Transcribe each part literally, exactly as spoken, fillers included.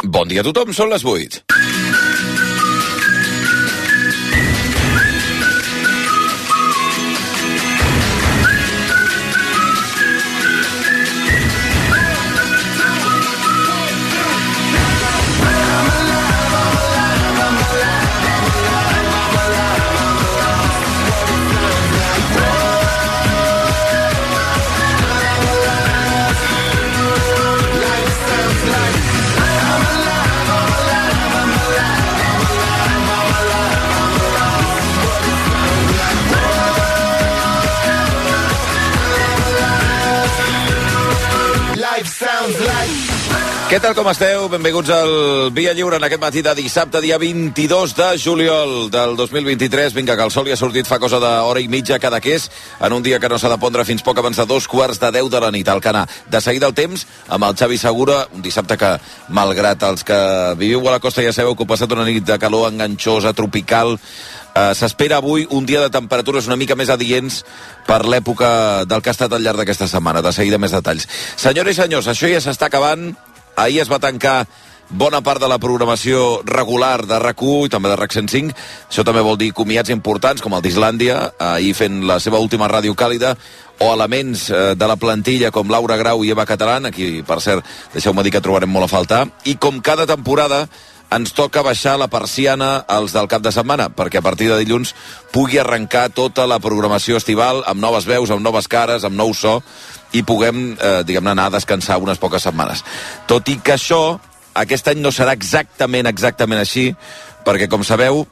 Bon dia a tothom, són les vuit. Què tal, com esteu? Benvinguts al Via Lliure en aquest matí de dissabte, dia vint-i-dos de juliol del dos mil vint-i-tres. Vinga, que el sol hi ha sortit fa cosa d'hora i mitja cada que és, en un dia que no s'ha de pondre fins poc abans de dos quarts de deu de la nit. Al Canà, de seguida el temps, amb el Xavi Segura, un dissabte que, malgrat els que viviu a la costa ja sabeu que heu passat una nit de calor enganxosa, tropical, Uh, s'espera avui un dia de temperatures una mica més adients per l'època del que ha estat al llarg d'aquesta setmana. De seguida més detalls. Senyores i senyors, això ja s'està acabant. Ahir es va tancar bona part de la programació regular de RAC u i també de RAC cent cinc. Això també vol dir comiats importants, com el d'Islàndia, ahir fent la seva última ràdio càlida, o elements eh, de la plantilla com Laura Grau i Eva Catalán, aquí, per cert, deixeu-me dir que trobarem molt a faltar. I com cada temporada, ens toca baixar la persiana als del cap de setmana, perquè a partir de dilluns pugui arrencar tota la programació estival amb noves veus, amb noves cares, amb nou so, i puguem, eh, diguem-ne, anar a descansar unes poques setmanes. Tot i que això, aquest any no serà exactament, exactament així, perquè, com sabeu,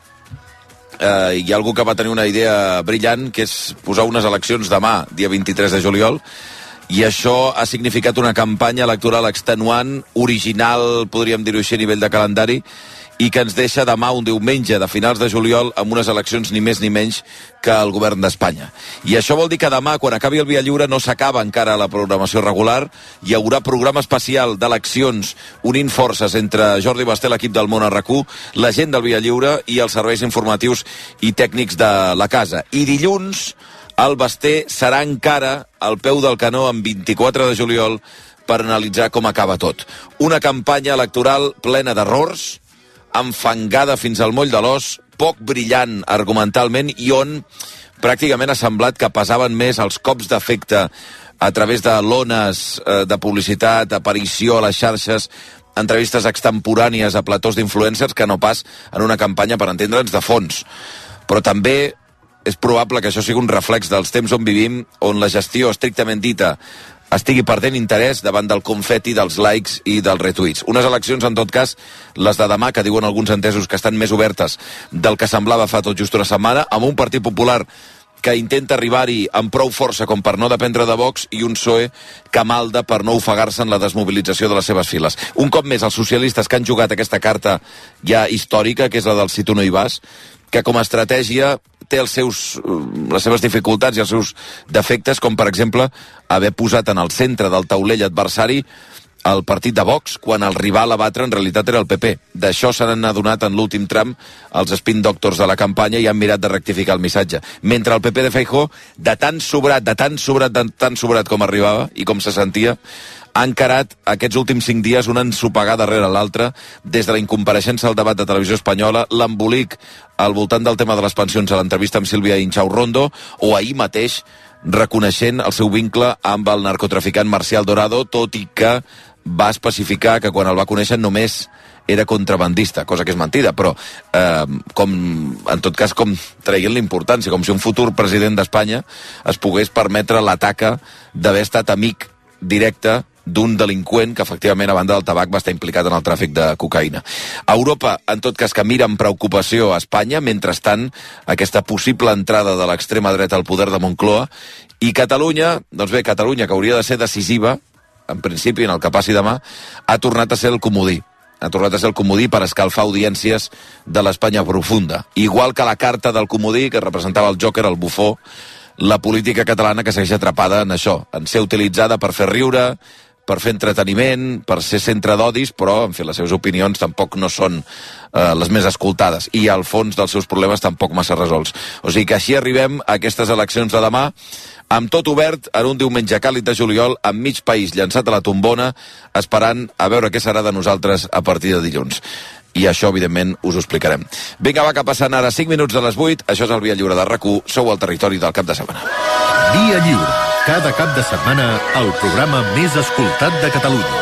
eh, hi ha algú que va tenir una idea brillant, que és posar unes eleccions demà, dia vint-i-tres de juliol, i això ha significat una campanya electoral extenuant, original, podríem dir-ho així, a nivell de calendari, i que ens deixa demà un diumenge de finals de juliol amb unes eleccions ni més ni menys que el govern d'Espanya. I això vol dir que demà, quan acabi el Via Lliure, no s'acaba encara la programació regular, hi haurà programa especial d'eleccions unint forces entre Jordi Basté, l'equip del món a RAC u, la gent del Via Lliure i els serveis informatius i tècnics de la casa. I dilluns el Basté serà encara al peu del canó en vint-i-quatre de juliol per analitzar com acaba tot. Una campanya electoral plena d'errors, enfangada fins al moll de l'os, poc brillant argumentalment i on pràcticament ha semblat que pesaven més els cops d'efecte a través de lones eh, de publicitat, aparició a les xarxes, entrevistes extemporànies a platós d'influencers que no pas en una campanya, per entendre'ns, de fons. Però també és probable que això sigui un reflex dels temps on vivim, on la gestió estrictament dita estigui perdent interès davant del confeti, dels likes i dels retuits. Unes eleccions, en tot cas, les de demà, que diuen alguns entesos que estan més obertes del que semblava fa tot just una setmana, amb un Partit Popular que intenta arribar-hi amb prou força com per no dependre de Vox i un P S O E que malda per no ofegar-se en la desmobilització de les seves files. Un cop més, els socialistes que han jugat aquesta carta ja històrica, que és la del si tu no hi vas, que com a estratègia té els seus, les seves dificultats i els seus defectes, com per exemple haver posat en el centre del taulell adversari el partit de Vox, quan el rival a batre en realitat era el P P. D'això se n'han adonat en l'últim tram els spin doctors de la campanya i han mirat de rectificar el missatge. Mentre el P P de Feijóo, de tan sobrat, de tan sobrat, de tan sobrat com arribava i com se sentia, ha encarat aquests últims cinc dies un ensopegar darrere l'altre, des de la incompareixença al debat de Televisió Espanyola, l'embolic al voltant del tema de les pensions a l'entrevista amb Sílvia Inchaurondo, o ahir mateix reconeixent el seu vincle amb el narcotraficant Marcial Dorado, tot i que va especificar que quan el va conèixer només era contrabandista, cosa que és mentida, però eh, com, en tot cas com traient l'importància, com si un futur president d'Espanya es pogués permetre l'ataca d'haver estat amic directe d'un delinqüent que efectivament a banda del tabac va estar implicat en el tràfic de cocaïna. A Europa, en tot cas, que mira amb preocupació a Espanya, mentrestant aquesta possible entrada de l'extrema dreta al poder de Moncloa, i Catalunya, doncs bé, Catalunya, que hauria de ser decisiva, en principi, en el que passi demà, ha tornat a ser el comodí. Ha tornat a ser el comodí per escalfar audiències de l'Espanya profunda. Igual que la carta del comodí, que representava el Joker, el bufó, la política catalana que segueix atrapada en això, en ser utilitzada per fer riure, per fer entreteniment, per ser centre d'odis, però, en fi, les seves opinions tampoc no són eh, les més escoltades, i al fons dels seus problemes tampoc massa resolts. O sigui que així arribem a aquestes eleccions de demà, amb tot obert, en un diumenge càlid de juliol, amb mig país llançat a la tombona, esperant a veure què serà de nosaltres a partir de dilluns. I això, evidentment, us ho explicarem. Vinga, va, que passen ara cinc minuts de les vuit. Això és el Via Lliure de RAC u. Sou al territori del cap de setmana. Via Lliure. Cada cap de setmana, el programa més escoltat de Catalunya.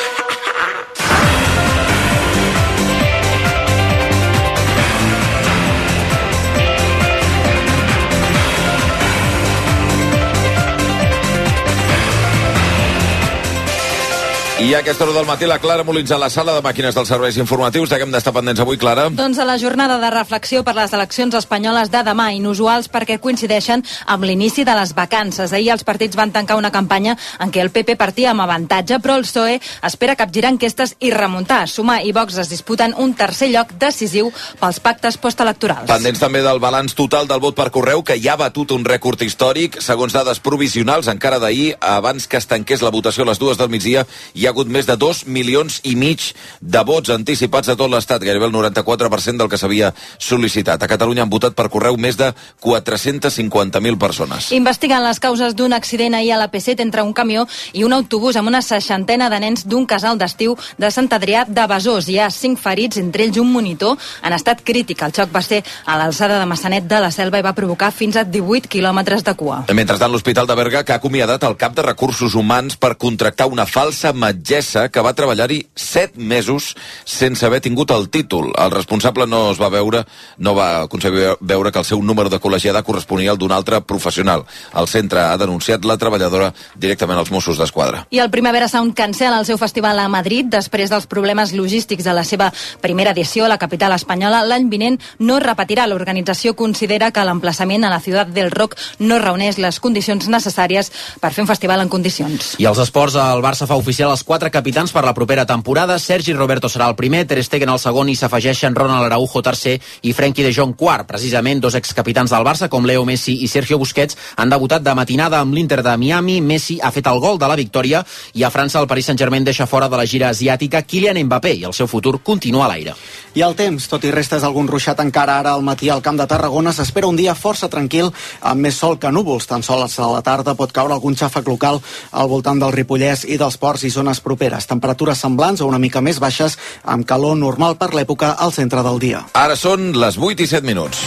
I a aquesta hora del matí la Clara Molins a la sala de màquines dels serveis informatius. De què hem d'estar pendents avui, Clara? Doncs a la jornada de reflexió per les eleccions espanyoles de demà, inusuals perquè coincideixen amb l'inici de les vacances. Ahir els partits van tancar una campanya en què el P P partia amb avantatge, però el P S O E espera capgirar enquestes i remuntar. Sumar i Vox es disputen un tercer lloc decisiu pels pactes postelectorals. Pendents també del balanç total del vot per correu, que ja ha batut un rècord històric. Segons dades provisionals, encara d'ahir, abans que es tanqués la votació a les dues del migdia, hi ha hagut més de dos milions i mig de vots anticipats a tot l'Estat, gairebé el noranta-quatre per cent del que s'havia sol·licitat. A Catalunya han votat per correu més de quatre-cents cinquanta mil persones. Investiguen les causes d'un accident ahir a l'A P set entre un camió i un autobús amb una seixantena de nens d'un casal d'estiu de Sant Adrià de Besòs. Hi ha cinc ferits, entre ells un monitor, en estat crític. El xoc va ser a l'alçada de Massanet de la Selva i va provocar fins a divuit quilòmetres de cua. Mentrestant, l'Hospital de Berga, que ha acomiadat el cap de recursos humans per contractar una falsa metgessa que va treballar-hi set mesos sense haver tingut el títol. El responsable no es va veure, no va aconseguir veure que el seu número de col·legiada corresponia al d'un altre professional. El centre ha denunciat la treballadora directament als Mossos d'Esquadra. I el Primavera Sound cancela el seu festival a Madrid després dels problemes logístics de la seva primera edició a la capital espanyola. L'any vinent no repetirà. L'organització considera que l'emplaçament a la Ciutat del Rock no reuneix les condicions necessàries per fer un festival en condicions. I als esports, el Barça fa oficial els quatre capitans per la propera temporada. Sergi Roberto serà el primer, Ter Stegen el segon i s'afegeixen Ronald Araujo tercer i Frenkie de Jong quart. Precisament dos excapitans del Barça com Leo Messi i Sergio Busquets han debutat de matinada amb l'Inter de Miami. Messi ha fet el gol de la victòria i a França el Paris Saint-Germain deixa fora de la gira asiàtica Kylian Mbappé i el seu futur continua a l'aire. I el temps, tot i restes d'algun ruixat encara ara al matí al Camp de Tarragona, s'espera un dia força tranquil amb més sol que núvols. Tan sols a la tarda pot caure algun xàfec local al voltant del Ripollès i dels ports i zones properes. Temperatures semblants o una mica més baixes, amb calor normal per l'època al centre del dia. Ara són les vuit i set minuts.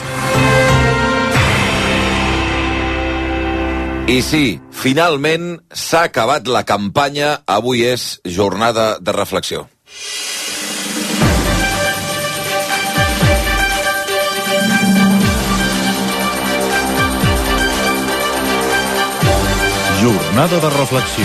I sí, finalment s'ha acabat la campanya. Avui és jornada de reflexió. Jornada de reflexió.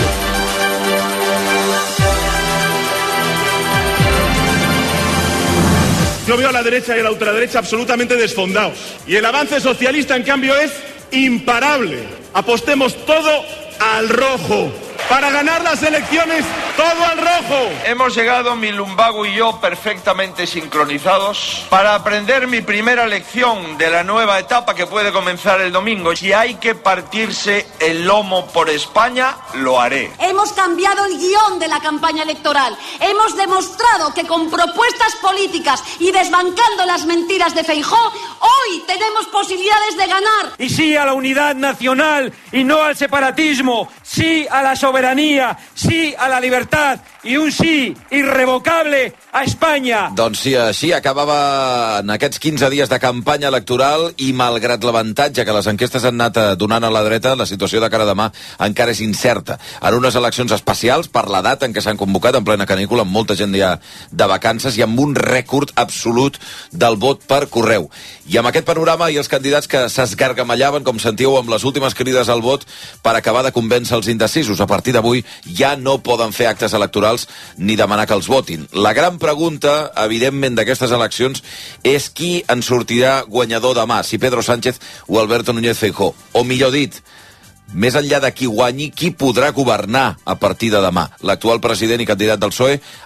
Yo veo a la derecha y a la ultraderecha absolutamente desfondados. Y el avance socialista, en cambio, es imparable. Apostemos todo al rojo. Para ganar las elecciones, todo al rojo. Hemos llegado, mi lumbago y yo, perfectamente sincronizados para aprender mi primera lección de la nueva etapa que puede comenzar el domingo. Si hay que partirse el lomo por España, lo haré. Hemos cambiado el guión de la campaña electoral. Hemos demostrado que con propuestas políticas y desbancando las mentiras de Feijóo, hoy tenemos posibilidades de ganar. Y sí a la unidad nacional y no al separatismo. Sí a la soberanía, sí a la libertad i un sí irrevocable a Espanya. Doncs sí, així acabava en aquests quinze dies de campanya electoral i malgrat l'avantatge que les enquestes han anat donant a la dreta, la situació de cara a demà encara és incerta. En unes eleccions especials per la data en què s'han convocat en plena canícula, amb molta gent ja de vacances i amb un rècord absolut del vot per correu. I amb aquest panorama i els candidats que s'esgargamallaven, com sentíeu, amb les últimes crides al vot per acabar de convèncer els indecisos. A partir d'avui ja no poden fer actes electorals ni demanar que els votin. La gran pregunta, evidentment, d'aquestes eleccions és qui en sortirà guanyador demà, si Pedro Sánchez o Alberto Núñez Feijóo. O millor dit, més enllà de qui guanyi, qui podrà governar a partir de demà. L'actual president i candidat del P S O E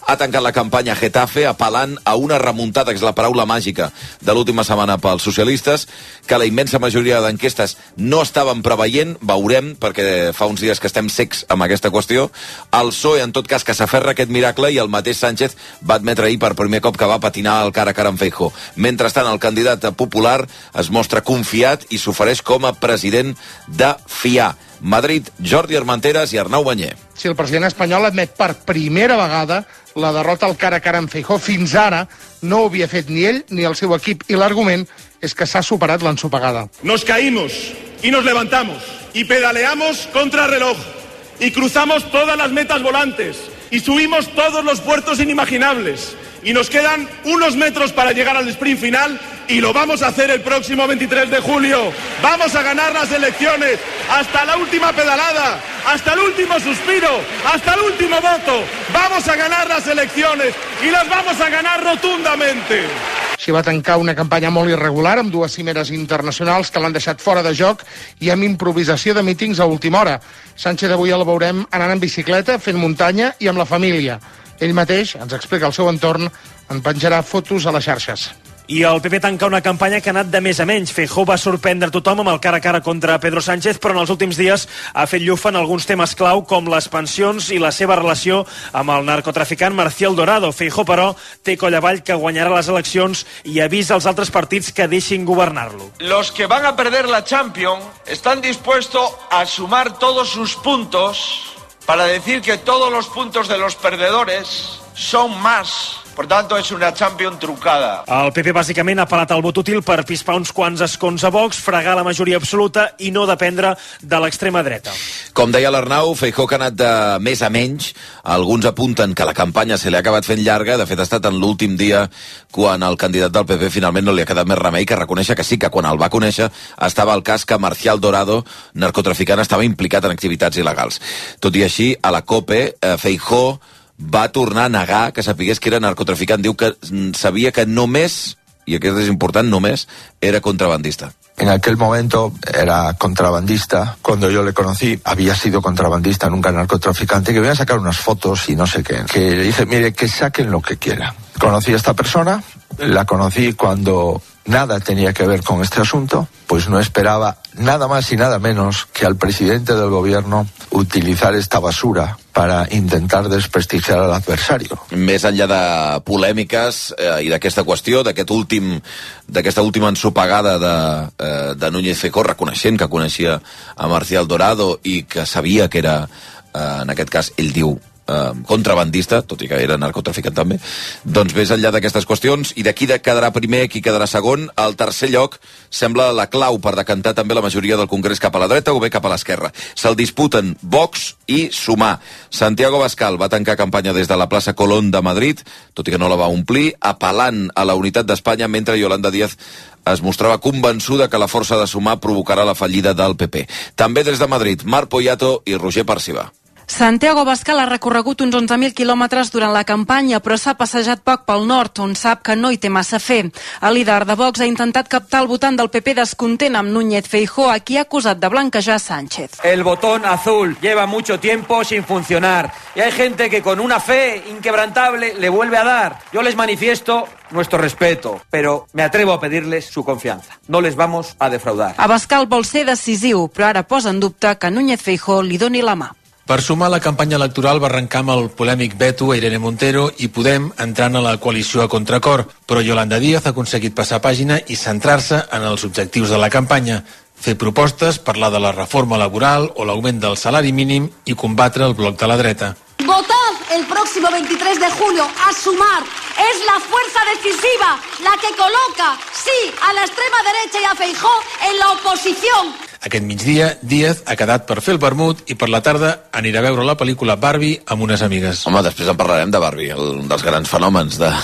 Ha tancat la campanya Getafe apel·lant a una remuntada, que és la paraula màgica de l'última setmana pels socialistes, que la immensa majoria d'enquestes no estaven preveient, veurem, perquè fa uns dies que estem secs amb aquesta qüestió. El P S O E, en tot cas, que s'aferra a aquest miracle, i el mateix Sánchez va admetre ahir per primer cop que va patinar el cara a cara amb Feijóo. Mentrestant, el candidat popular es mostra confiat i s'ofereix com a president de fiar. Madrid, Jordi Armenteres i Arnau Banyer. Si el president espanyol admet per primera vegada la derrota al cara a cara amb Feijóo, fins ara no ho havia fet ni ell ni el seu equip, i l'argument és que s'ha superat l'ensopegada. Nos caímos y nos levantamos y pedaleamos contra reloj y cruzamos todas las metas volantes y subimos todos los puertos inimaginables y nos quedan unos metros para llegar al sprint final y lo vamos a hacer el próximo veintitrés de julio. Vamos a ganar las elecciones hasta la última pedalada, hasta el último suspiro, hasta el último voto. Vamos a ganar las elecciones y las vamos a ganar rotundamente. S'hi va tancar una campanya molt irregular amb dues cimeres internacionals que l'han deixat fora de joc i amb improvisació de mítings a última hora. Sánchez avui el veurem anant en bicicleta, fent muntanya i amb la família. Ell mateix ens explica el seu entorn, en penjarà fotos a les xarxes. I el P P tanca una campanya que ha anat de més a menys. Feijóo va sorprendre tothom amb el cara a cara contra Pedro Sánchez, però en els últims dies ha fet llufa en alguns temes clau, com les pensions i la seva relació amb el narcotraficant Marcial Dorado. Feijóo, però, té coll avall que guanyarà les eleccions i avisa als altres partits que deixin governar-lo. Los que van a perder la Champions están dispuestos a sumar todos sus puntos para decir que todos los puntos de los perdedores son más. Per tant, és una Champions trucada. El P P bàsicament ha apel·lat al vot útil per pispar uns quants escons a Vox, fregar la majoria absoluta i no dependre de l'extrema dreta. Com deia l'Arnau, Feijóo que ha anat de més a menys. Alguns apunten que la campanya se li ha acabat fent llarga. De fet, ha estat en l'últim dia quan el candidat del P P finalment no li ha quedat més remei que reconèixer que sí, que quan el va conèixer estava al cas que Marcial Dorado, narcotraficant, estava implicat en activitats il·legals. Tot i així, a la COPE, eh, Feijóo va tornar a negar que sapigués que era narcotraficant. Diu que sabia que només, i aquest és important, només era contrabandista. En aquel momento era contrabandista. Cuando yo le conocí, había sido contrabandista, nunca narcotraficante, que voy a sacar unas fotos y no sé qué. Que le dije, mire, que saquen lo que quieran. Conocí a esta persona, la conocí cuando nada tenía que ver con este asunto, pues no esperaba nada más y nada menos que al presidente del gobierno utilizar esta basura para intentar desprestigiar al adversario. Més enllà de polèmiques eh, i d'aquesta qüestió, d'aquest últim, d'aquesta última ensopegada de, eh, de Núñez Feijóo, reconeixent que coneixia a Marcial Dorado i que sabia que era, eh, en aquest cas, ell diu, Uh, contrabandista, tot i que era narcotraficant també, doncs més enllà d'aquestes qüestions i de qui quedarà primer, qui quedarà segon, al tercer lloc sembla la clau per decantar també la majoria del Congrés cap a la dreta o bé cap a l'esquerra. Se'l disputen Vox i Sumar. Santiago Abascal va tancar campanya des de la plaça Colón de Madrid, tot i que no la va omplir, apel·lant a la unitat d'Espanya, mentre Yolanda Díaz es mostrava convençuda que la força de Sumar provocarà la fallida del P P. També des de Madrid, Marc Poyato i Roger Parciba. Santiago Abascal ha recorregut uns onze mil quilòmetres durant la campanya, però s'ha passejat poc pel nord, on sap que no hi té massa a fer. El líder de Vox ha intentat captar el votant del P P descontent amb Núñez Feijóo, a qui ha acusat de blanquejar Sánchez. El botón azul lleva mucho tiempo sin funcionar y hay gente que con una fe inquebrantable le vuelve a dar. Yo les manifiesto nuestro respeto, pero me atrevo a pedirles su confianza. No les vamos a defraudar. Abascal vol ser decisiu, però ara posa en dubte que Núñez Feijóo li doni la mà. Per sumar, la campanya electoral va arrencar amb el polèmic veto a Irene Montero i Podem entrant a la coalició a contracor, però Yolanda Díaz ha aconseguit passar pàgina i centrar-se en els objectius de la campanya, fer propostes, parlar de la reforma laboral o l'augment del salari mínim i combatre el bloc de la dreta. Votad el próximo veintitrés de julio a Sumar. Es la fuerza decisiva, la que coloca, sí, a la extrema derecha y a Feijóo en la oposición. Aquest migdia, Díaz ha quedat per fer el vermut i per la tarda anirà a veure la pel·lícula Barbie amb unes amigues. Home, després en parlarem de Barbie, un dels grans fenòmens de,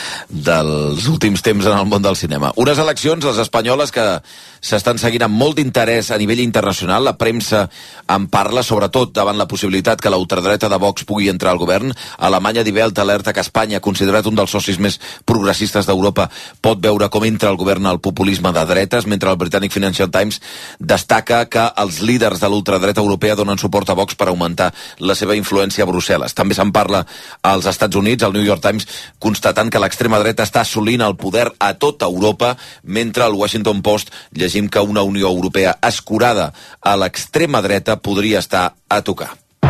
dels últims temps en el món del cinema. Unes eleccions, les espanyoles, que s'estan seguint amb molt d'interès a nivell internacional. La premsa en parla, sobretot davant la possibilitat que la ultradreta de Vox pugui entrar al govern. Alemanya Die Welt alerta que Espanya, considerat un dels socis més progressistes d'Europa, pot veure com entra al govern el populisme de dretes, mentre el britànic Financial Times destaca destaca que els líders de l'ultradreta europea donen suport a Vox per augmentar la seva influència a Brussel·les. També se'n parla als Estats Units, al New York Times, constatant que l'extrema dreta està assolint el poder a tota Europa, mentre al Washington Post llegim que una Unió Europea escurada a l'extrema dreta podria estar a tocar.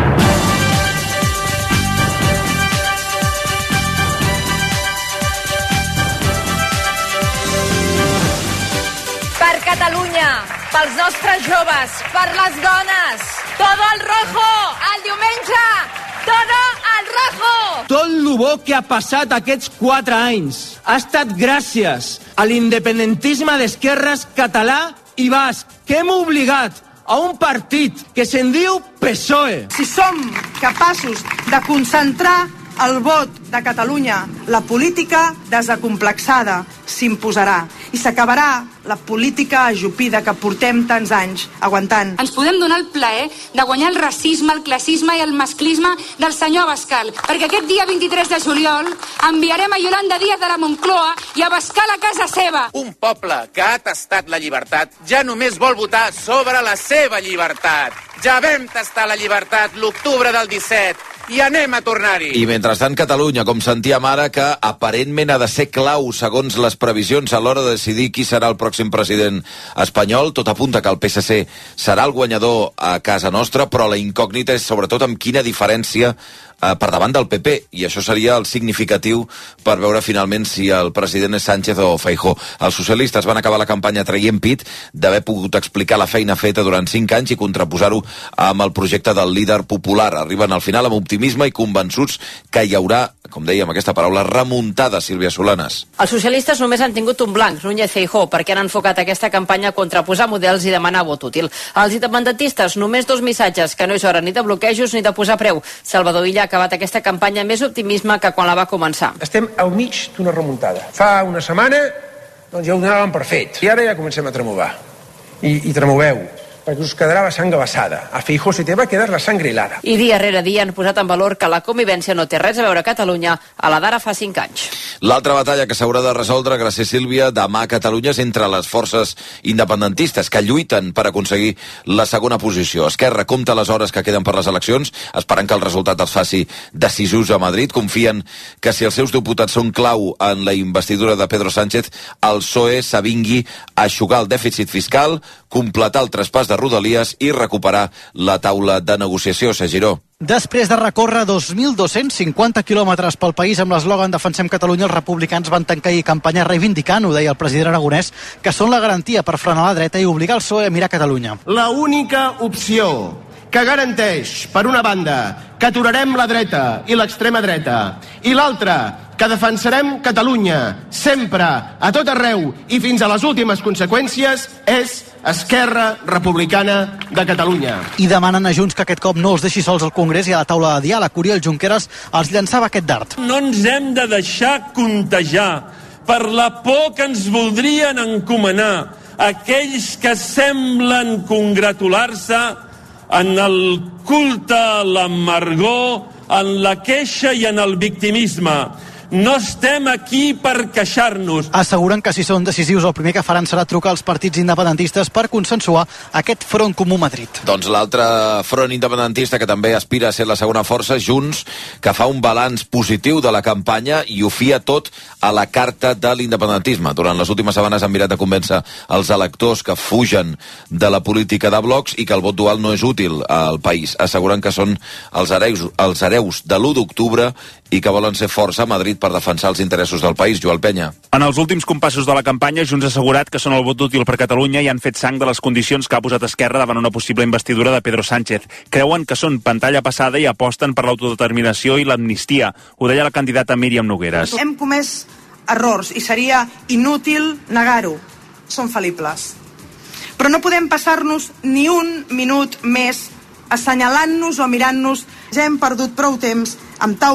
Per Catalunya, pels nostres joves, per les dones, todo al rojo, el diumenge, todo al rojo! Tot lo bo que ha passat aquests quatre anys ha estat gràcies a l'independentisme d'esquerres català i basc, que hem obligat a un partit que se'n diu P S O E. Si som capaços de concentrar el vot de Catalunya, la política desacomplexada s'imposarà i s'acabarà la política ajupida que portem tants anys aguantant. Ens podem donar el plaer de guanyar el racisme, el classisme i el masclisme del senyor Abascal, perquè aquest dia vint-i-tres de juliol enviarem a Yolanda Díaz de la Moncloa i a Abascal a casa seva. Un poble que ha tastat la llibertat ja només vol votar sobre la seva llibertat. Ja vam tastar la llibertat l'octubre del disset i anem a tornar-hi. I mentrestant, Catalunya, com sentíem ara, que aparentment ha de ser clau segons les previsions a l'hora de decidir qui serà el pròxim president espanyol. Tot apunta que el P S C serà el guanyador a casa nostra, però la incògnita és sobretot amb quina diferència eh, per davant del P P, i això seria el significatiu per veure finalment si el president és Sánchez o Feijóo. Els socialistes van acabar la campanya traient pit d'haver pogut explicar la feina feta durant cinc anys i contraposar-ho amb el projecte del líder popular. Arriben al final amb optimisme i convençuts que hi haurà, com dèiem aquesta paraula, remuntada, Sílvia Solanes. Els socialistes només han tingut un blanc, Núñez Feijóo, perquè han enfocat aquesta campanya a contraposar models i demanar vot útil. Els independentistes, només dos missatges, que no és hora ni de bloquejos ni de posar preu. Salvador Illa ha acabat aquesta campanya amb més optimisme que quan la va començar. Estem al mig d'una remuntada. Fa una setmana doncs ja ho donàvem per fet. I ara ja comencem a tremovar. I, i tremoveu, perquè us quedarà la sang abassada. A Feijóo se te va quedar la sangre helada. I dia rere dia han posat en valor que la convivència no té res a veure a Catalunya a la d'ara fa cinc anys. L'altra batalla que s'haurà de resoldre, gràcies Sílvia, demà a Catalunya és entre les forces independentistes que lluiten per aconseguir la segona posició. Esquerra compta les hores que queden per les eleccions, esperant que el resultat els faci decisius a Madrid. Confien que si els seus diputats són clau en la investidura de Pedro Sánchez, el P S O E s'avingui a eixugar el dèficit fiscal, completar el traspàs de Rodalies i recuperar la taula de negociació. Segiró. Després de recórrer dos mil dos-cents cinquanta quilòmetres pel país amb l'eslògan Defensem Catalunya, els republicans van tancar i campanya reivindicant, ho deia el president aragonès, que són la garantia per frenar la dreta i obligar el P S O E a mirar Catalunya. La única opció que garanteix, per una banda, que aturarem la dreta i l'extrema dreta, i l'altra, que defensarem Catalunya sempre, a tot arreu i fins a les últimes conseqüències, és Esquerra Republicana de Catalunya. I demanen a Junts que aquest cop no els deixi sols al Congrés i a la taula de diàleg. Oriol Junqueras els llançava aquest dart. No ens hem de deixar contagiar per la por que ens voldrien encomanar aquells que semblen congratular-se en el culte a l'amargor, en la queixa i en el victimisme. No estem aquí per queixar-nos. Asseguren que si són decisius el primer que faran serà trucar als partits independentistes per consensuar aquest front comú a Madrid. Doncs l'altre front independentista que també aspira a ser la segona força, Junts, que fa un balanç positiu de la campanya i ho fia tot a la carta de l'independentisme. Durant les últimes setmanes han mirat de convèncer els electors que fugen de la política de blocs i que el vot dual no és útil al país. Asseguren que són els hereus, els hereus de l'u d'octubre i que volen ser força a Madrid per defensar els interessos del país. Joel Penya. En els últims compassos de la campanya, Junts ha assegurat que són el vot útil per Catalunya i han fet sang de les condicions que ha posat Esquerra davant una possible investidura de Pedro Sánchez. Creuen que són pantalla passada i aposten per l'autodeterminació i l'amnistia. Ho deia la candidata Míriam Nogueras. Hem comès errors i seria inútil negar-ho. Són fal·libles. Però no podem passar-nos ni un minut més assenyalant-nos o mirant-nos. Ja hem perdut prou temps amb taules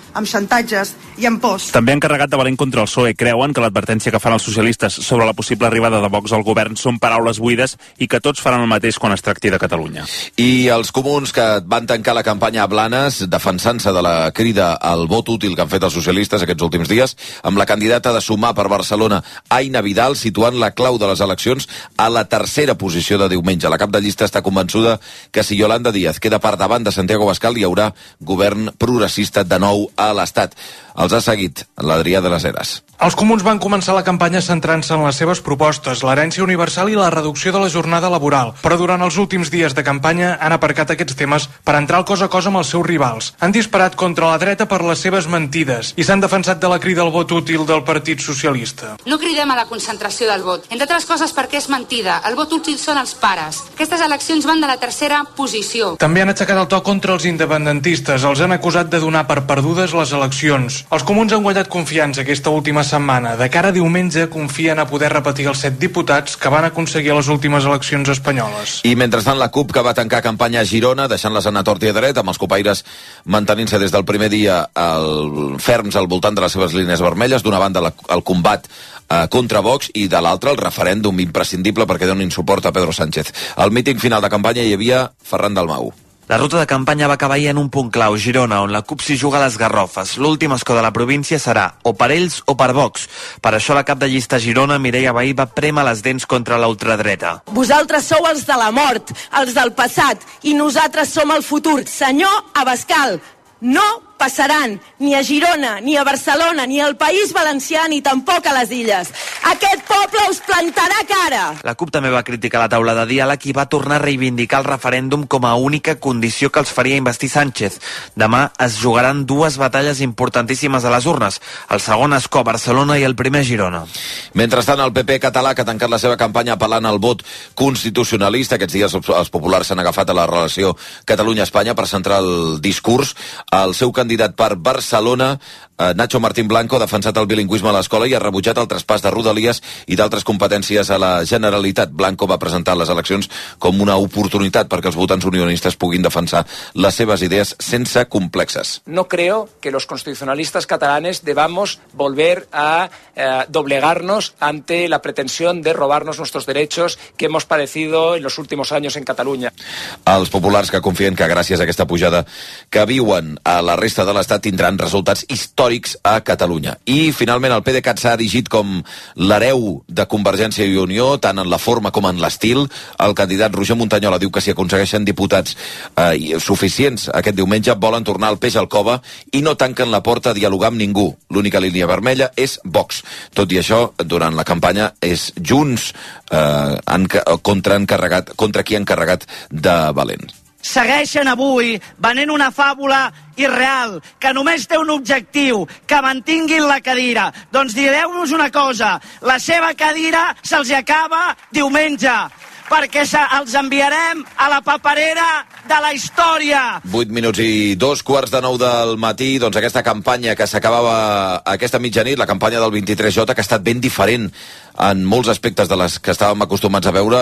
amb xantatges i amb pors. També han carregat de valent contra el P S O E. Creuen que l'advertència que fan els socialistes sobre la possible arribada de Vox al govern són paraules buides i que tots faran el mateix quan es tracti de Catalunya. I els comuns que van tancar la campanya a Blanes defensant-se de la crida al vot útil que han fet els socialistes aquests últims dies, amb la candidata de Sumar per Barcelona, Aina Vidal, situant la clau de les eleccions a la tercera posició de diumenge. La cap de llista està convençuda que si Yolanda Díaz queda per davant de Santiago Abascal hi haurà govern progressista de nou a l'Estat. Els ha seguit l'Adrià de les Heres. Els comuns van començar la campanya centrant-se en les seves propostes, l'herència universal i la reducció de la jornada laboral, però durant els últims dies de campanya han aparcat aquests temes per entrar al cos a cos amb els seus rivals. Han disparat contra la dreta per les seves mentides i s'han defensat de la crida al vot útil del Partit Socialista. No cridem a la concentració del vot, entre altres coses perquè és mentida. El vot útil són els pares. Aquestes eleccions van de la tercera posició. També han aixecat el to contra els independentistes, els han acusat de donar per perdudes les eleccions. Els comuns han guanyat confiança aquesta última setmana. De cara a diumenge confien a poder repetir els set diputats que van aconseguir a les últimes eleccions espanyoles. I mentrestant la CUP, que va tancar campanya a Girona, deixant-les anar tort i a dret, amb els copaires mantenint-se des del primer dia el, ferms al voltant de les seves línies vermelles, d'una banda la, el combat eh, contra Vox i de l'altra el referèndum imprescindible perquè donin suport a Pedro Sánchez. Al míting final de campanya hi havia Ferran Dalmau. La ruta de campanya va acabar ahir en un punt clau, Girona, on la CUP s'hi juga a les garrofes. L'últim escó de la província serà o per ells o per Vox. Per això la cap de llista a Girona, Mireia Vehí, va prémer les dents contra la ultradreta. Vosaltres sou els de la mort, els del passat, i nosaltres som el futur. Senyor Abascal, no passaran ni a Girona, ni a Barcelona, ni al País Valencià, ni tampoc a les Illes. Aquest poble us plantarà cara. La CUP també va criticar la taula de diàleg i va tornar a reivindicar el referèndum com a única condició que els faria investir Sánchez. Demà es jugaran dues batalles importantíssimes a les urnes, el segon escó a Barcelona i el primer a Girona. Mentrestant, el P P català, que ha tancat la seva campanya apel·lant al vot constitucionalista, aquests dies els populars s'han agafat a la relació Catalunya-Espanya per centrar el discurs. El seu candidat per Barcelona, eh, Nacho Martín Blanco, ha defensat el bilingüisme a l'escola i ha rebutjat el traspàs de Rodalies i d'altres competències a la Generalitat. Blanco va presentar les eleccions com una oportunitat perquè els votants unionistes puguin defensar les seves idees sense complexes. No creo que los constitucionalistas catalanes debamos volver a eh, doblegarnos ante la pretensión de robarnos nuestros derechos que hemos padecido en los últimos años en Catalunya. Els populars, que confien que gràcies a aquesta pujada que viuen a la resta de l'Estat tindran resultats històrics a Catalunya. I, finalment, el PDeCAT s'ha erigit com l'hereu de Convergència i Unió, tant en la forma com en l'estil. El candidat Roger Montanyola diu que si aconsegueixen diputats eh, suficients aquest diumenge volen tornar el peix al cove i no tanquen la porta a dialogar amb ningú. L'única línia vermella és Vox. Tot i això, durant la campanya és Junts eh, en, contra, encarregat, contra qui han carregat de valent. Segueixen avui venent una fàbula irreal, que només té un objectiu, que mantinguin la cadira. Doncs direu-nos una cosa, la seva cadira se'ls acaba diumenge, perquè els enviarem a la paperera de la història. vuit minuts i dos quarts de nou del matí, doncs aquesta campanya que s'acabava aquesta mitjanit, la campanya del vint-i-tres J, que ha estat ben diferent en molts aspectes de les que estàvem acostumats a veure,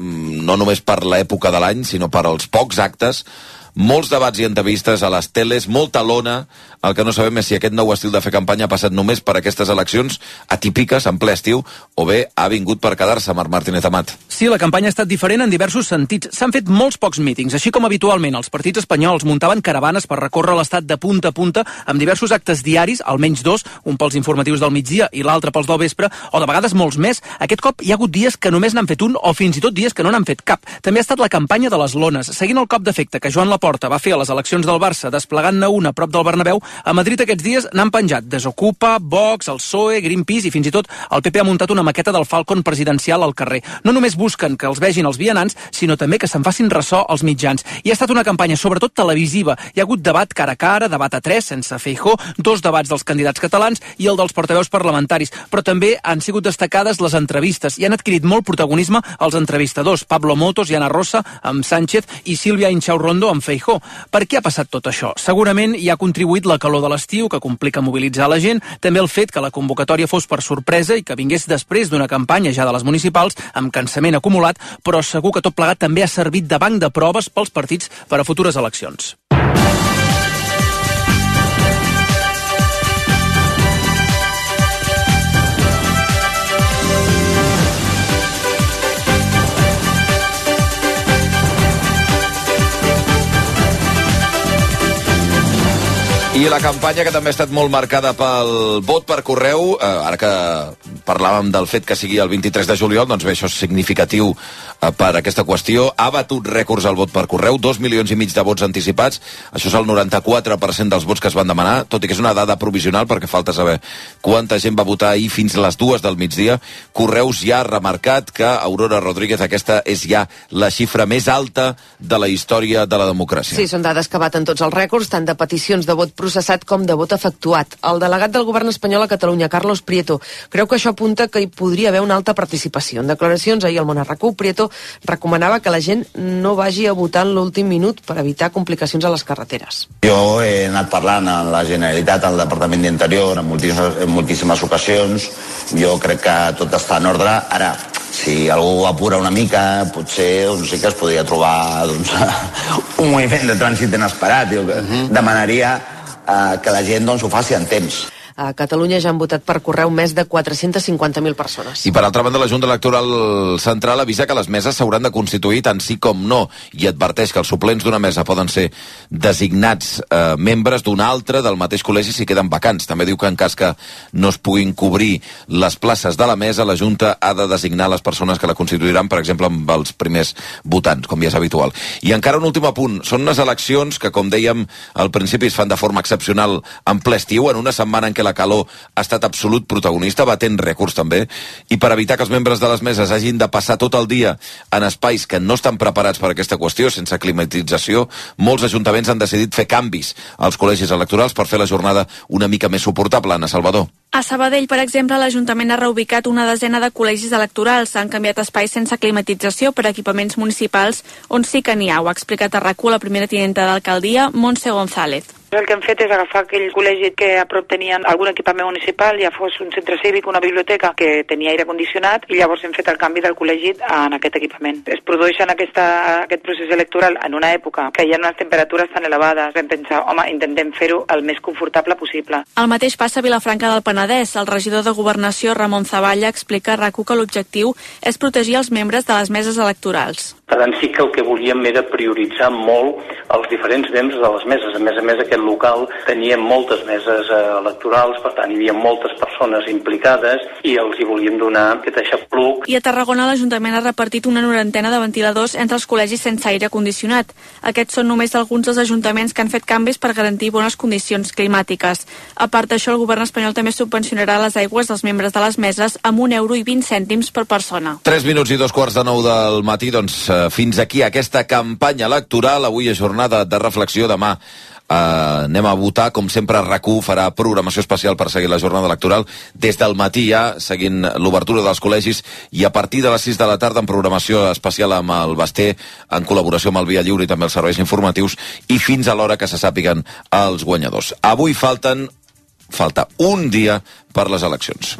no només per l'època de l'any, sinó per als pocs actes, molts debats i entrevistes a les teles, molta lona. El que no sabem és si aquest nou estil de fer campanya ha passat només per aquestes eleccions atípiques en ple estiu o bé ha vingut per quedar-se, Marc Martínez Amat. Sí, la campanya ha estat diferent en diversos sentits. S'han fet molts pocs mítings, així com habitualment els partits espanyols muntaven caravanes per recórrer l'estat de punta a punta amb diversos actes diaris, almenys dos, un pels informatius del migdia i l'altre pels del vespre, o de vegades molts més. Aquest cop hi ha hagut dies que només n'han fet un o fins i tot dies que no n'han fet cap. També ha estat la campanya de les lones, seguint el cop d'efecte que Joan Laporta va fer a les eleccions del Barça, desplegant-ne una a prop del Bernabéu. A Madrid aquests dies n'han penjat Desocupa, Vox, el P S O E, Greenpeace i fins i tot el P P ha muntat una maqueta del Falcon presidencial al carrer. No només busquen que els vegin els vianants, sinó també que se'n facin ressò els mitjans. I ha estat una campanya sobretot televisiva. Hi ha hagut debat cara a cara, debat a tres, sense Feijóo, dos debats dels candidats catalans i el dels portaveus parlamentaris. Però també han sigut destacades les entrevistes i han adquirit molt protagonisme els entrevistadors, Pablo Motos i Ana Rosa amb Sánchez i Sílvia Inchaurrondo amb Feijóo. Per què ha passat tot això? Segurament hi ha contribuït la calor de l'estiu, que complica mobilitzar la gent, també el fet que la convocatòria fos per sorpresa i que vingués després d'una campanya ja de les municipals amb cansament acumulat, però segur que tot plegat també ha servit de banc de proves pels partits per a futures eleccions. I la campanya, que també ha estat molt marcada pel vot per correu, eh, ara que parlàvem del fet que sigui el vint-i-tres de juliol, doncs bé, això és significatiu eh, per aquesta qüestió. Ha batut rècords el vot per correu, dos milions i mig de vots anticipats, això és el noranta-quatre per cent dels vots que es van demanar, tot i que és una dada provisional perquè falta saber quanta gent va votar ahir fins a les dues del migdia. Correus ja ha remarcat que, Aurora Rodríguez, aquesta és ja la xifra més alta de la història de la democràcia. Sí, són dades que baten tots els rècords, tant de peticions de vot processat com de vot efectuat. El delegat del govern espanyol a Catalunya, Carlos Prieto, creu que això apunta que hi podria haver una alta participació. En declaracions ahir al Món R Q, Prieto recomanava que la gent no vagi a votar en l'últim minut per evitar complicacions a les carreteres. Jo he anat parlant amb la Generalitat, al Departament d'Interior, en moltíssimes, en moltíssimes ocasions. Jo crec que tot està en ordre. Ara, si algú apura una mica, potser doncs, sí que es podria trobar doncs, un moviment de trànsit inesperat. Jo uh-huh. demanaria eh, que la gent doncs, ho faci en temps. A Catalunya ja han votat per correu més de quatre-cents cinquanta mil persones. I per altra banda, la Junta Electoral Central avisa que les meses s'hauran de constituir tant sí com no, i adverteix que els suplents d'una mesa poden ser designats eh, membres d'una altra del mateix col·legi si queden vacants. També diu que en cas que no es puguin cobrir les places de la mesa, la Junta ha de designar les persones que la constituiran, per exemple, amb els primers votants, com ja és habitual. I encara un últim apunt. Són unes eleccions que, com dèiem, al principi es fan de forma excepcional en ple estiu, en una setmana en què la calor ha estat absolut protagonista, batent rècords també, i per evitar que els membres de les meses hagin de passar tot el dia en espais que no estan preparats per aquesta qüestió, sense climatització, molts ajuntaments han decidit fer canvis als col·legis electorals per fer la jornada una mica més suportable. Anna Salvador. A Sabadell, per exemple, l'Ajuntament ha reubicat una desena de col·legis electorals. Han canviat espais sense climatització per equipaments municipals on sí que n'hi ha. Ho ha explicat a R A C U la primera tinenta d'alcaldia, Montse González. El que hem fet és agafar aquell col·legi que a prop tenien algun equipament municipal, ja fos un centre cívic, una biblioteca, que tenia aire condicionat, i llavors hem fet el canvi del col·legi en aquest equipament. Es produeix en aquesta, aquest procés electoral en una època que hi ha unes temperatures tan elevades. Vam pensar, home, intentem fer-ho el més confortable possible. El mateix passa a Vilafranca del Penedès. El regidor de Governació, Ramon Zavalla, explica a R A C U que l'objectiu és protegir els membres de les meses electorals. Per tant, sí que el que volíem era prioritzar molt els diferents membres de les meses. A més a més, aquest local tenia moltes meses eh, electorals, per tant, hi havia moltes persones implicades i els hi volíem donar aquest aixapluc. I a Tarragona l'Ajuntament ha repartit una norantena de ventiladors entre els col·legis sense aire condicionat. Aquests són només alguns dels ajuntaments que han fet canvis per garantir bones condicions climàtiques. A part d'això, el govern espanyol també subvencionarà les aigües dels membres de les meses amb un euro i vint cèntims per persona. Tres minuts i dos quarts de nou del matí, doncs fins aquí aquesta campanya electoral. Avui és jornada de reflexió, demà Uh, anem a votar, com sempre R A C U farà programació especial per seguir la jornada electoral des del matí ja, seguint l'obertura dels col·legis, i a partir de les sis de la tarda en programació especial amb el Basté, en col·laboració amb el Via Lliure i també els serveis informatius, i fins a l'hora que se sàpiguen els guanyadors. Avui falten falta un dia per les eleccions.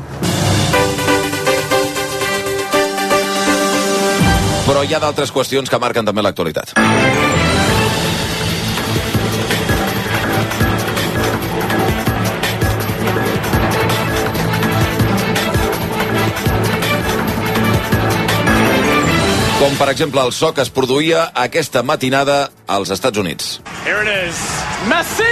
Però hi ha d'altres qüestions que marquen també l'actualitat. Com, per exemple, el so que es produïa aquesta matinada als Estats Units. Here it is. Messi!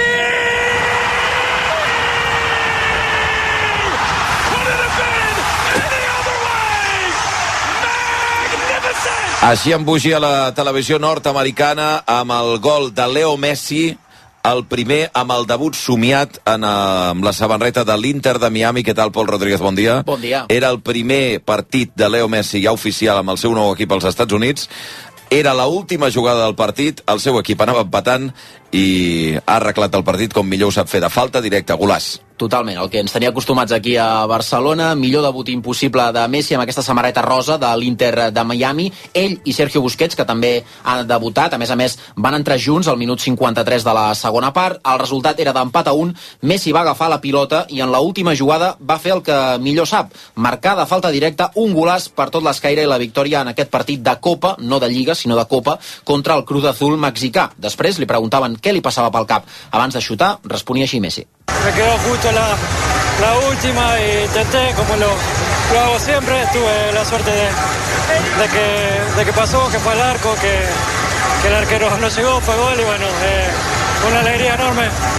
Put it a bid! And the other way! Magnificent! Així embogia la televisió nord-americana amb el gol de Leo Messi, el primer amb el debut somiat en, amb la samarreta de l'Inter de Miami. Què tal, Pol Rodríguez? Bon dia. Bon dia. Era el primer partit de Leo Messi ja oficial amb el seu nou equip als Estats Units. Era l'última jugada del partit, el seu equip anava empatant i ha arreglat el partit com millor ho sap fer, de falta directa, golaç. Totalment, el que ens tenia acostumats aquí a Barcelona. Millor debut impossible de Messi amb aquesta samarreta rosa de l'Inter de Miami. Ell i Sergio Busquets, que també han debutat, a més a més van entrar junts al minut cinquanta-tres de la segona part. El resultat era d'empat a un. Messi va agafar la pilota i en l'última jugada va fer el que millor sap, marcar de falta directa un golaç per tot l'escaire i la victòria en aquest partit de Copa, no de Lliga sinó de Copa, contra el Cruz Azul mexicà. Després li preguntaven què li passava pel cap abans de xutar, responia així Messi. Me quedó justo la, la última y intenté, como lo, lo hago siempre. Tuve la suerte de, de, que, de que pasó, que fue al arco, que, que el arquero no llegó, fue gol y bueno, eh, una alegría enorme.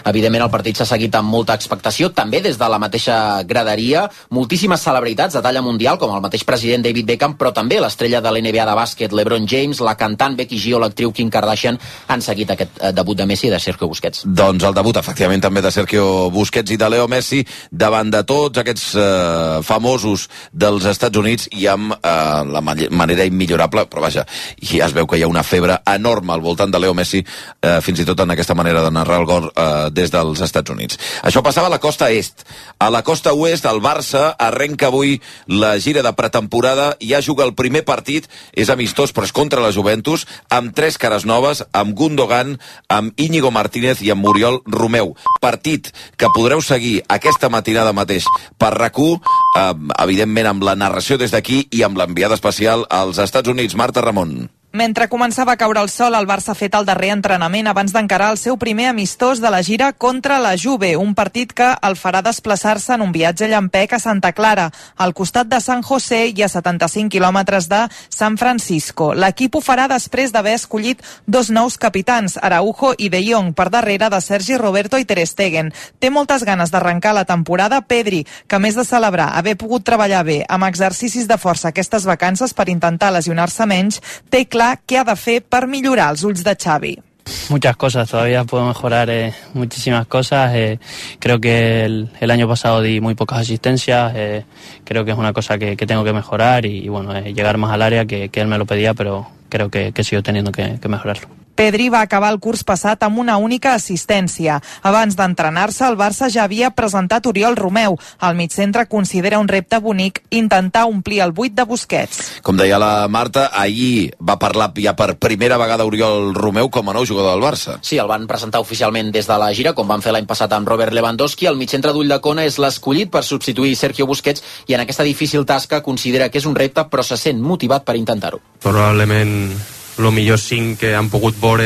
Evidentment el partit s'ha seguit amb molta expectació, també des de la mateixa graderia, moltíssimes celebritats de talla mundial, com el mateix president David Beckham, però també l'estrella de l'N B A de bàsquet LeBron James, la cantant Becky G o l'actriu Kim Kardashian han seguit aquest debut de Messi i de Sergio Busquets. Doncs el debut, efectivament, també de Sergio Busquets i de Leo Messi, davant de tots aquests eh, famosos dels Estats Units i amb eh, la manera immillorable, però vaja, ja es veu que hi ha una febre enorme al voltant de Leo Messi, eh, fins i tot en aquesta manera de narrar el gol eh, des dels Estats Units. Això passava a la costa est. A la costa oest, el Barça arrenca avui la gira de pretemporada, ja juga el primer partit, és amistós, però és contra la Juventus, amb tres cares noves, amb Gundogan, amb Íñigo Martínez i amb Oriol Romeu. Partit que podreu seguir aquesta matinada mateix per RAC u, eh, evidentment amb la narració des d'aquí i amb l'enviada especial als Estats Units, Marta Ramon. Mentre començava a caure el sol, el Barça ha fet el darrer entrenament abans d'encarar el seu primer amistós de la gira contra la Juve, un partit que el farà desplaçar-se en un viatge llampec a Santa Clara, al costat de San José i a setanta-cinc quilòmetres de San Francisco. L'equip ho farà després d'haver escollit dos nous capitans, Araujo i De Jong, per darrere de Sergi Roberto i Ter Stegen. Té moltes ganes d'arrencar la temporada Pedri, que a més de celebrar haver pogut treballar bé amb exercicis de força aquestes vacances per intentar lesionar-se menys, té clar què ha de fer per millorar els ulls de Xavi. Muchas cosas, todavía puedo mejorar eh, muchísimas cosas. Eh, creo que el, el año pasado di muy pocas asistencias, eh, creo que es una cosa que, que tengo que mejorar y, y bueno, eh, llegar más al área, que, que él me lo pedía, pero creo que, que sigo teniendo que, que mejorarlo. Pedri va acabar el curs passat amb una única assistència. Abans d'entrenar-se, el Barça ja havia presentat Oriol Romeu. El migcentre considera un repte bonic intentar omplir el buit de Busquets. Com deia la Marta, ahir va parlar ja per primera vegada Oriol Romeu com a nou jugador del Barça. Sí, el van presentar oficialment des de la gira, com van fer l'any passat amb Robert Lewandowski. El migcentre d'Ulldecona és l'escollit per substituir Sergio Busquets i en aquesta difícil tasca considera que és un repte, però se sent motivat per intentar-ho. Probablement el millor cinc que han pogut veure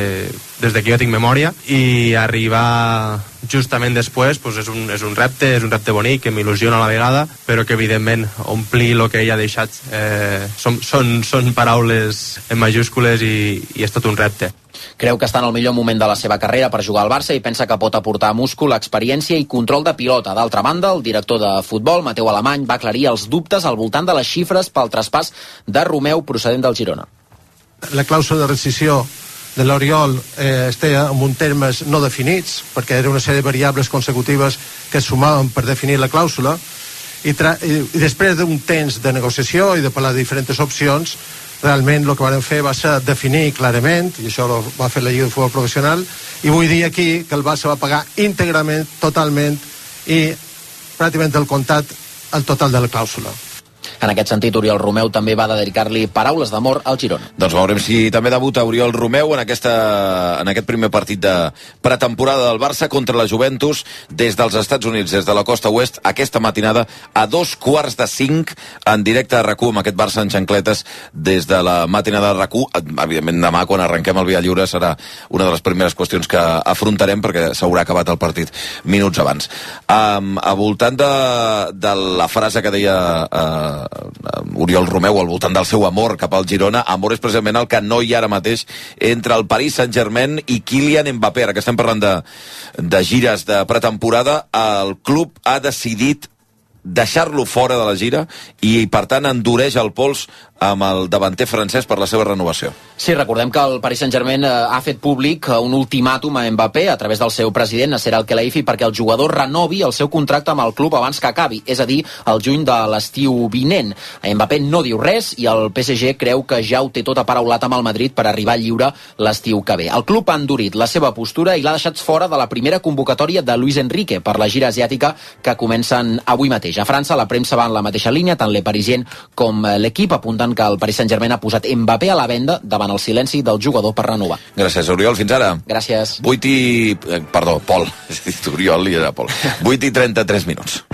des que jo tinc memòria, i arribar justament després pues és, un, és un repte, és un repte bonic que m'il·lusiona a la vegada, però que evidentment omplir el que ell ha deixat eh, són, són, són paraules en majúscules i, i és tot un repte. Creu que està en el millor moment de la seva carrera per jugar al Barça i pensa que pot aportar múscul, experiència i control de pilota. D'altra banda, el director de futbol, Mateu Alemany, va aclarir els dubtes al voltant de les xifres pel traspàs de Romeu procedent del Girona. La clàusula de rescissió de l'Oriol eh, està en uns termes no definits, perquè era una sèrie de variables consecutives que es sumaven per definir la clàusula, i, i, i després d'un temps de negociació i de parlar de diferents opcions, realment el que van fer va ser definir clarament, i això ho va fer la Lliga de Futbol Professional, i vull dir aquí que el Barça va pagar íntegrament, totalment, i pràcticament el comptat el total de la clàusula. En aquest sentit, Oriol Romeu també va dedicar-li paraules d'amor al Girona. Doncs veurem si també debuta Oriol Romeu en, aquesta, en aquest primer partit de pretemporada del Barça contra la Juventus des dels Estats Units, des de la costa oest, aquesta matinada a dos quarts de cinc en directe a RAC u amb aquest Barça en xancletes des de la matinada de RAC u. Evidentment demà quan arrenquem el Via Lliure serà una de les primeres qüestions que afrontarem perquè s'haurà acabat el partit minuts abans. Um, a voltant de, de la frase que deia uh, Oriol Romeu al voltant del seu amor cap al Girona, amor és precisament el que no hi ha ara mateix entre el Paris Saint-Germain i Kylian Mbappé. Ara que estem parlant de, de gires de pretemporada, el club ha decidit deixar-lo fora de la gira i per tant endureix el pols amb el davanter francès per la seva renovació. Sí, recordem que el Paris Saint-Germain ha fet públic un ultimàtum a Mbappé a través del seu president, Nasser Al-Khelaifi, perquè el jugador renovi el seu contracte amb el club abans que acabi, és a dir, el juny de l'estiu vinent. Mbappé no diu res i el P S G creu que ja ho té tot aparaulat amb el Madrid per arribar lliure l'estiu que ve. El club ha endurit la seva postura i l'ha deixat fora de la primera convocatòria de Luis Enrique per la gira asiàtica que comencen avui mateix. A França la premsa va en la mateixa línia, tant Le Parisien com l'equip, apuntant que el Paris Saint-Germain ha posat Mbappé a la venda davant el silenci del jugador per renovar. Gràcies, Oriol. Fins ara. Gràcies. vuit i... Perdó, Pol. He dit Oriol i era Pol. vuit i trenta-tres minuts.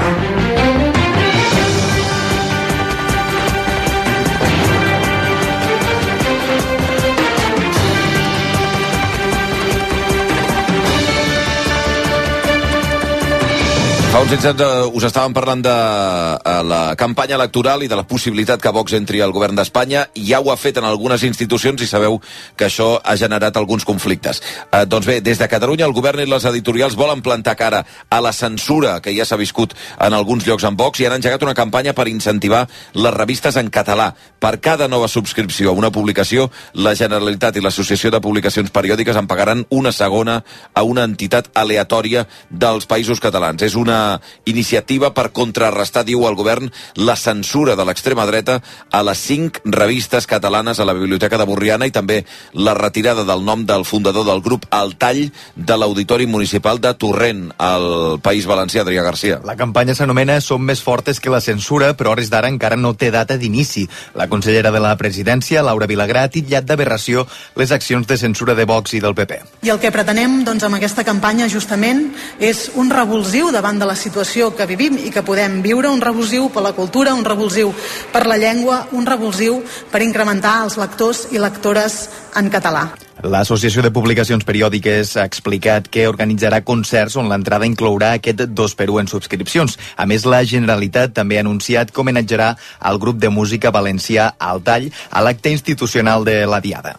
Fa uns uns instants uh, us estàvem parlant de uh, la campanya electoral i de la possibilitat que Vox entri al govern d'Espanya. Ja ho ha fet en algunes institucions i sabeu que això ha generat alguns conflictes. Uh, doncs bé, des de Catalunya el govern i les editorials volen plantar cara a la censura que ja s'ha viscut en alguns llocs amb Vox i han engegat una campanya per incentivar les revistes en català. Per cada nova subscripció a una publicació, la Generalitat i l'Associació de Publicacions Periòdiques en pagaran una segona a una entitat aleatòria dels països catalans. És una iniciativa per contrarrestar, diu el govern, la censura de l'extrema dreta a les cinc revistes catalanes a la Biblioteca de Borriana i també la retirada del nom del fundador del grup El Tall de l'Auditori Municipal de Torrent, al País Valencià, Adrià Garcia. La campanya s'anomena Som més fortes que la censura, però a hores d'ara encara no té data d'inici. La consellera de la presidència, Laura Vilagrà, ha titllat d'aberració les accions de censura de Vox i del P P. I el que pretenem doncs, amb aquesta campanya justament és un revulsiu davant de la situació que vivim i que podem viure, un revulsiu per la cultura, un revulsiu per la llengua, un revulsiu per incrementar els lectors i lectores en català. L'Associació de Publicacions Periòdiques ha explicat que organitzarà concerts on l'entrada inclourà aquest dos per u en subscripcions. A més, la Generalitat també ha anunciat que homenatjarà al grup de música valencià El Tall a l'acte institucional de la Diada.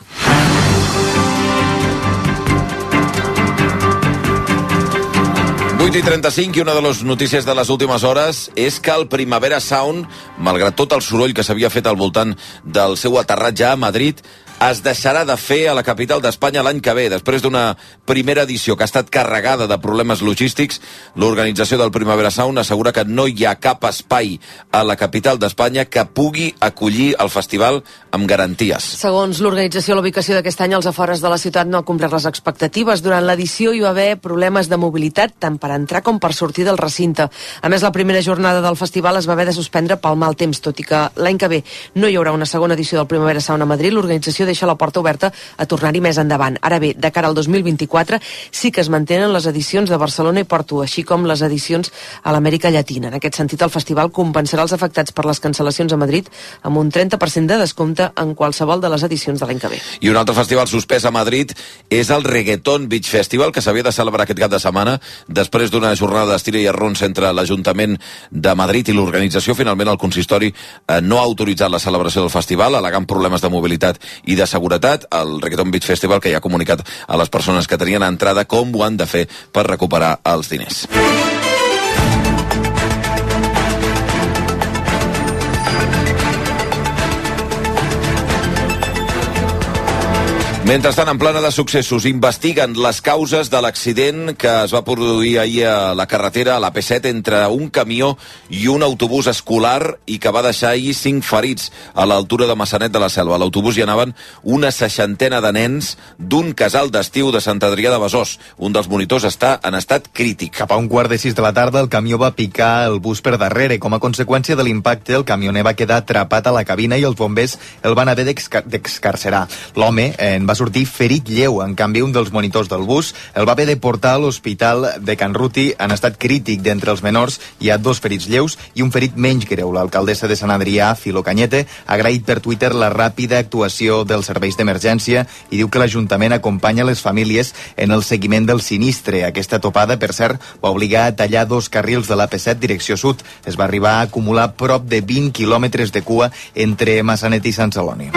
vuit i trenta-cinc i una de les notícies de les últimes hores és que el Primavera Sound, malgrat tot el soroll que s'havia fet al voltant del seu aterratge a Madrid, es deixarà de fer a la capital d'Espanya l'any que ve. Després d'una primera edició que ha estat carregada de problemes logístics, l'organització del Primavera Sound assegura que no hi ha cap espai a la capital d'Espanya que pugui acollir el festival amb garanties. Segons l'organització, la ubicació d'aquest any als afores de la ciutat no ha complert les expectatives. Durant l'edició hi va haver problemes de mobilitat tant per entrar com per sortir del recinte. A més, la primera jornada del festival es va haver de suspendre pel mal temps, tot i que l'any que ve no hi haurà una segona edició del Primavera Sound a Madrid. L'organització deixa la porta oberta a tornar-hi més endavant. Ara bé, de cara al dos mil vint-i-quatre sí que es mantenen les edicions de Barcelona i Porto, així com les edicions a l'Amèrica Llatina. En aquest sentit, el festival compensarà els afectats per les cancel·lacions a Madrid amb un trenta per cent de descompte en qualsevol de les edicions de l'any que ve. I un altre festival suspès a Madrid és el Reggaeton Beach Festival, que s'havia de celebrar aquest cap de setmana després d'una jornada d'estira i arrons entre l'Ajuntament de Madrid i l'organització. Finalment, el consistori eh, no ha autoritzat la celebració del festival, al·legant problemes de mobilitat i de seguretat. El Reggaeton Beach Festival, que ja ha comunicat a les persones que tenien entrada com ho han de fer per recuperar els diners. Mentrestant, en plana de successos, investiguen les causes de l'accident que es va produir ahir a la carretera, a la P set, entre un camió i un autobús escolar i que va deixar ahir cinc ferits a l'altura de Massanet de la Selva. A l'autobús hi anaven una seixantena de nens d'un casal d'estiu de Sant Adrià de Besòs. Un dels monitors està en estat crític. Cap a un quart de sis de la tarda, el camió va picar el bus per darrere. Com a conseqüència de l'impacte, el camioner va quedar atrapat a la cabina i els bombers el van haver d'excarcerar. L'home en va sortir ferit lleu. En canvi, un dels monitors del bus el va haver de portar a l'hospital de Can Ruti en estat crític. D'entre els menors hi ha dos ferits lleus i un ferit menys greu. L'alcaldessa de Sant Adrià, Filo Cañete, ha agraït per Twitter la ràpida actuació dels serveis d'emergència i diu que l'Ajuntament acompanya les famílies en el seguiment del sinistre. Aquesta topada, per cert, va obligar a tallar dos carrils de l'A P set direcció sud. Es va arribar a acumular prop de vint quilòmetres de cua entre Massanet i Sant Celoni.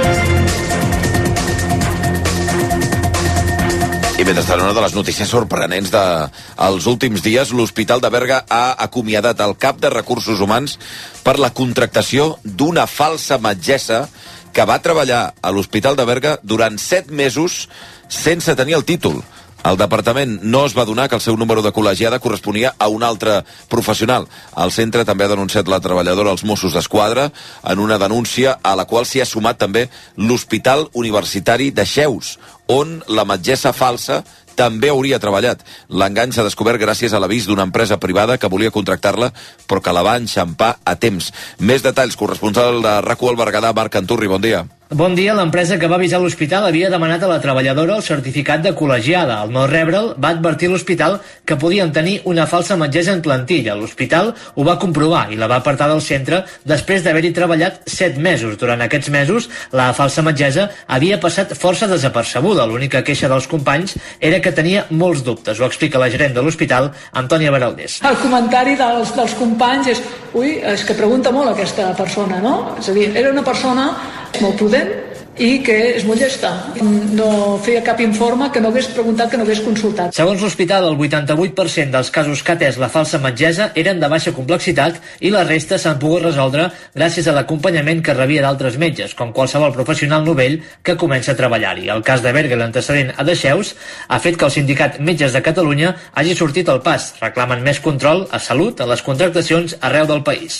I mentrestant, una de les notícies sorprenents dels últims dies, l'Hospital de Berga ha acomiadat el cap de Recursos Humans per la contractació d'una falsa metgessa que va treballar a l'Hospital de Berga durant set mesos sense tenir el títol. El departament no es va donar que el seu número de col·legiada corresponia a un altre professional. El centre també ha denunciat la treballadora als Mossos d'Esquadra en una denúncia a la qual s'hi ha sumat també l'Hospital Universitari de Xeus, on la metgessa falsa també hauria treballat. L'engany s'ha descobert gràcies a l'avís d'una empresa privada que volia contractar-la, però que la va enxampar a temps. Més detalls, corresponsal de RAC u al Berguedà, Marc Canturri, bon dia. Bon dia. L'empresa que va avisar l'hospital havia demanat a la treballadora el certificat de col·legiada. Al no rebre'l, va advertir l'hospital que podien tenir una falsa metgessa en plantilla. L'hospital ho va comprovar i la va apartar del centre després d'haver-hi treballat set mesos. Durant aquests mesos, la falsa metgessa havia passat força desapercebuda. L'única queixa dels companys era que tenia molts dubtes. Ho explica la gerent de l'hospital, Antònia Baraldés. El comentari dels, dels companys és ui, és que pregunta molt aquesta persona, no? És a dir, era una persona molt prudent i que és molt llesta. No feia cap informe que no hagués preguntat, que no hagués consultat. Segons l'hospital, el vuitanta-vuit per cent dels casos que ha atès la falsa metgessa eren de baixa complexitat i la resta s'han pogut resoldre gràcies a l'acompanyament que rebia d'altres metges, com qualsevol professional novell que comença a treballar-hi. El cas de Berga, l'antecedent a Dexeus, ha fet que el sindicat Metges de Catalunya hagi sortit al pas. Reclamen més control a salut a les contractacions arreu del país.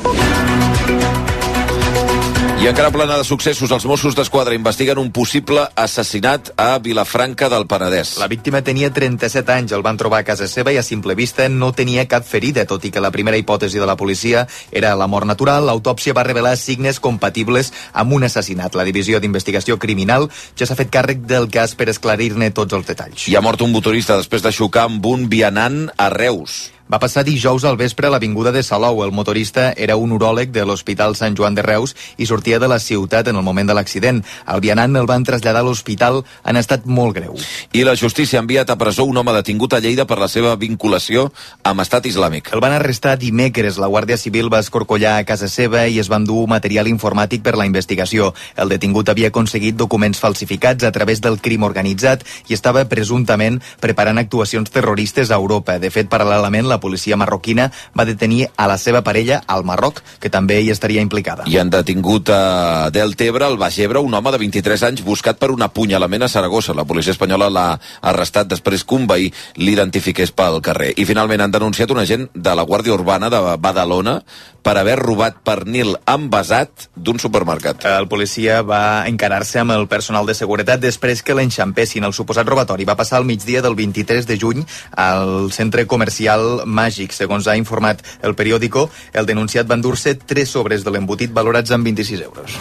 I encara plena de successos, els Mossos d'Esquadra investiguen un possible assassinat a Vilafranca del Penedès. La víctima tenia trenta-set anys, el van trobar a casa seva i a simple vista no tenia cap ferida, tot i que la primera hipòtesi de la policia era la mort natural. L'autòpsia va revelar signes compatibles amb un assassinat. La Divisió d'Investigació Criminal ja s'ha fet càrrec del cas per esclarir-ne tots els detalls. Hi ha mort un motorista després de xocar amb un vianant a Reus. Va passar dijous al vespre a l'avinguda de Salou. El motorista era un uròleg de l'Hospital Sant Joan de Reus i sortia de la ciutat en el moment de l'accident. El vianant el van traslladar a l'hospital en estat molt greu. I la justícia ha enviat a presó un home detingut a Lleida per la seva vinculació amb Estat Islàmic. El van arrestar dimecres. La Guàrdia Civil va escorcollar a casa seva i es van dur material informàtic per la investigació. El detingut havia aconseguit documents falsificats a través del crim organitzat i estava presumptament preparant actuacions terroristes a Europa. De fet, paral·lelament, la policia marroquina va detenir a la seva parella al Marroc, que també hi estaria implicada. I han detingut a Deltebre, al Baix Ebre, un home de vint-i-tres anys buscat per un apunyalament a Saragossa. La policia espanyola l'ha arrestat després que un veí l'identifiqués pel carrer. I finalment han denunciat un agent de la Guàrdia Urbana de Badalona per haver robat pernil envasat d'un supermercat. El policia va encarar-se amb el personal de seguretat després que l'enxampessin. El suposat robatori va passar al migdia del vint-i-tres de juny al centre comercial Màgic. Segons ha informat el periòdico, el denunciat va endur-se tres sobres de l'embotit valorats en vint-i-sis euros.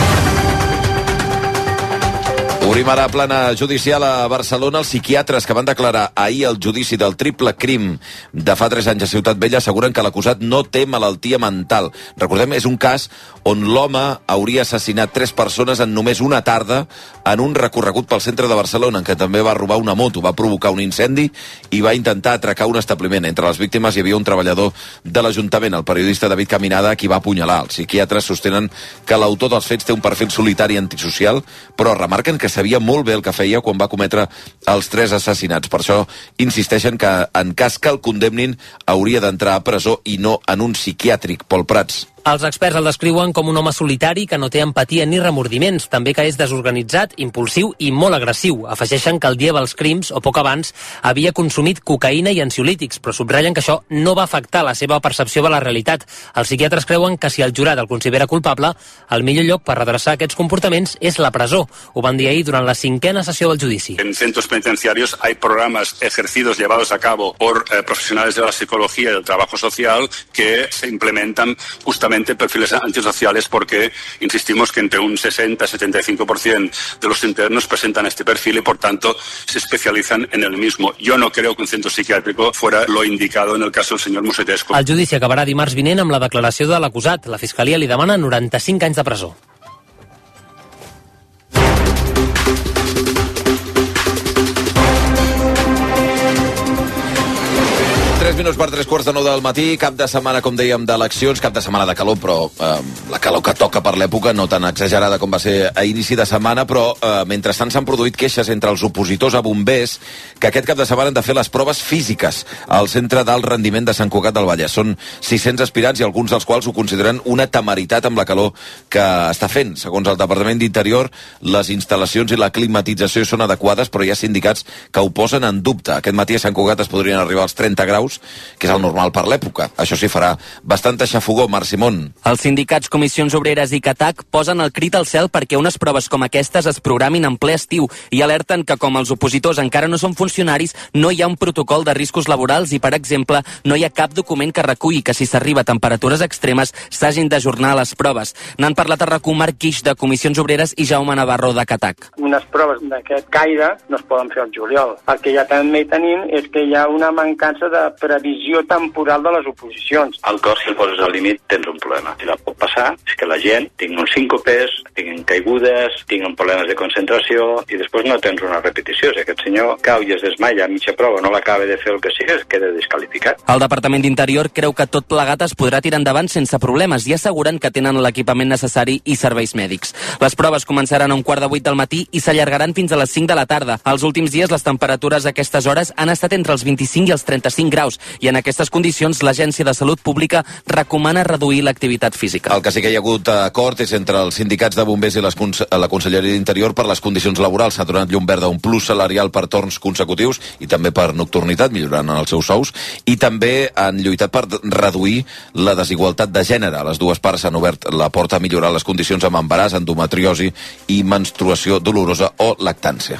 Obrim ara plana judicial a Barcelona. Els psiquiatres que van declarar ahir el judici del triple crim de fa tres anys a Ciutat Vella asseguren que l'acusat no té malaltia mental. Recordem, és un cas on l'home hauria assassinat tres persones en només una tarda en un recorregut pel centre de Barcelona, en què també va robar una moto, va provocar un incendi i va intentar atracar un establiment. Entre les víctimes hi havia un treballador de l'Ajuntament, el periodista David Caminada, a qui va apunyalar. Els psiquiatres sostenen que l'autor dels fets té un perfil solitari antisocial, però remarquen que sabia molt bé el que feia quan va cometre els tres assassinats. Per això insisteixen que en cas que el condemnin hauria d'entrar a presó i no en un psiquiàtric. Pol Prats. Els experts el descriuen com un home solitari que no té empatia ni remordiments, també que és desorganitzat, impulsiu i molt agressiu. Afegeixen que el dia dels crims, o poc abans, havia consumit cocaïna i ansiolítics, però subratllen que això no va afectar la seva percepció de la realitat. Els psiquiatres creuen que si el jurat el considera culpable, el millor lloc per redreçar aquests comportaments és la presó. Ho van dir ahir durant la cinquena sessió del judici. En centros penitenciarios hay programas ejercidos, llevados a cabo por eh, profesionales de la psicología y del trabajo social que se implementan justamente perfiles antisociales porque insistimos que entre un sesenta a setenta y cinco por ciento de los internos presentan este perfil y por tanto se especializan en el mismo. Yo no creo que un centro psiquiátrico fuera lo indicado en el caso del señor Musetesco. El judici acabarà dimarts vinent amb la declaració de l'acusat. La Fiscalia li demana noranta-cinc anys de presó. tres minuts per tres quarts de nou del matí, cap de setmana, com dèiem, d'eleccions, cap de setmana de calor, però eh, la calor que toca per l'època, no tan exagerada com va ser a inici de setmana, però eh, mentrestant s'han produït queixes entre els opositors a bombers que aquest cap de setmana han de fer les proves físiques al Centre d'Alt Rendiment de Sant Cugat del Vallès. Són sis-cents aspirants i alguns dels quals ho consideren una temeritat amb la calor que està fent. Segons el Departament d'Interior, les instal·lacions i la climatització són adequades, però hi ha sindicats que ho posen en dubte. Aquest matí a Sant Cugat es podrien arribar als trenta graus, que és el normal per l'època. Això sí, farà bastanta xafogó. Marc Simón. Els sindicats Comissions Obreres i CATAC posen el crit al cel perquè unes proves com aquestes es programin en ple estiu i alerten que, com els opositors encara no són funcionaris, no hi ha un protocol de riscos laborals i, per exemple, no hi ha cap document que reculli que si s'arriba a temperatures extremes s'hagin d'ajornar les proves. N'han parlat a RAC u Marc Guix, de Comissions Obreres, i Jaume Navarro, de CATAC. Unes proves d'aquest caire no es poden fer al juliol. El que ja també tenim és que hi ha una mancança de previsió temporal de les oposicions. El cos, si el poses al límit, tens un problema. Si la pot passar és que la gent tingui síncopes, tinguin caigudes, tinguin problemes de concentració i després no tens una repetició. Si aquest senyor cau i es desmaia a mitja prova, no l'acaba de fer el que sigui, es queda desqualificat. El Departament d'Interior creu que tot plegat es podrà tirar endavant sense problemes i asseguren que tenen l'equipament necessari i serveis mèdics. Les proves començaran a un quart de vuit del matí i s'allargaran fins a les cinc de la tarda. Els últims dies les temperatures a aquestes hores han estat entre els vint-i-cinc i els trenta-cinc graus i en aquestes condicions l'Agència de Salut Pública recomana reduir l'activitat física. El que sí que hi ha hagut acord és entre els sindicats de bombers i les la Conselleria d'Interior per les condicions laborals. S'ha donat llum verda un plus salarial per torns consecutius i també per nocturnitat, millorant els seus sous, i també han lluitat per reduir la desigualtat de gènere. Les dues parts han obert la porta a millorar les condicions amb embaràs, endometriosi i menstruació dolorosa o lactància.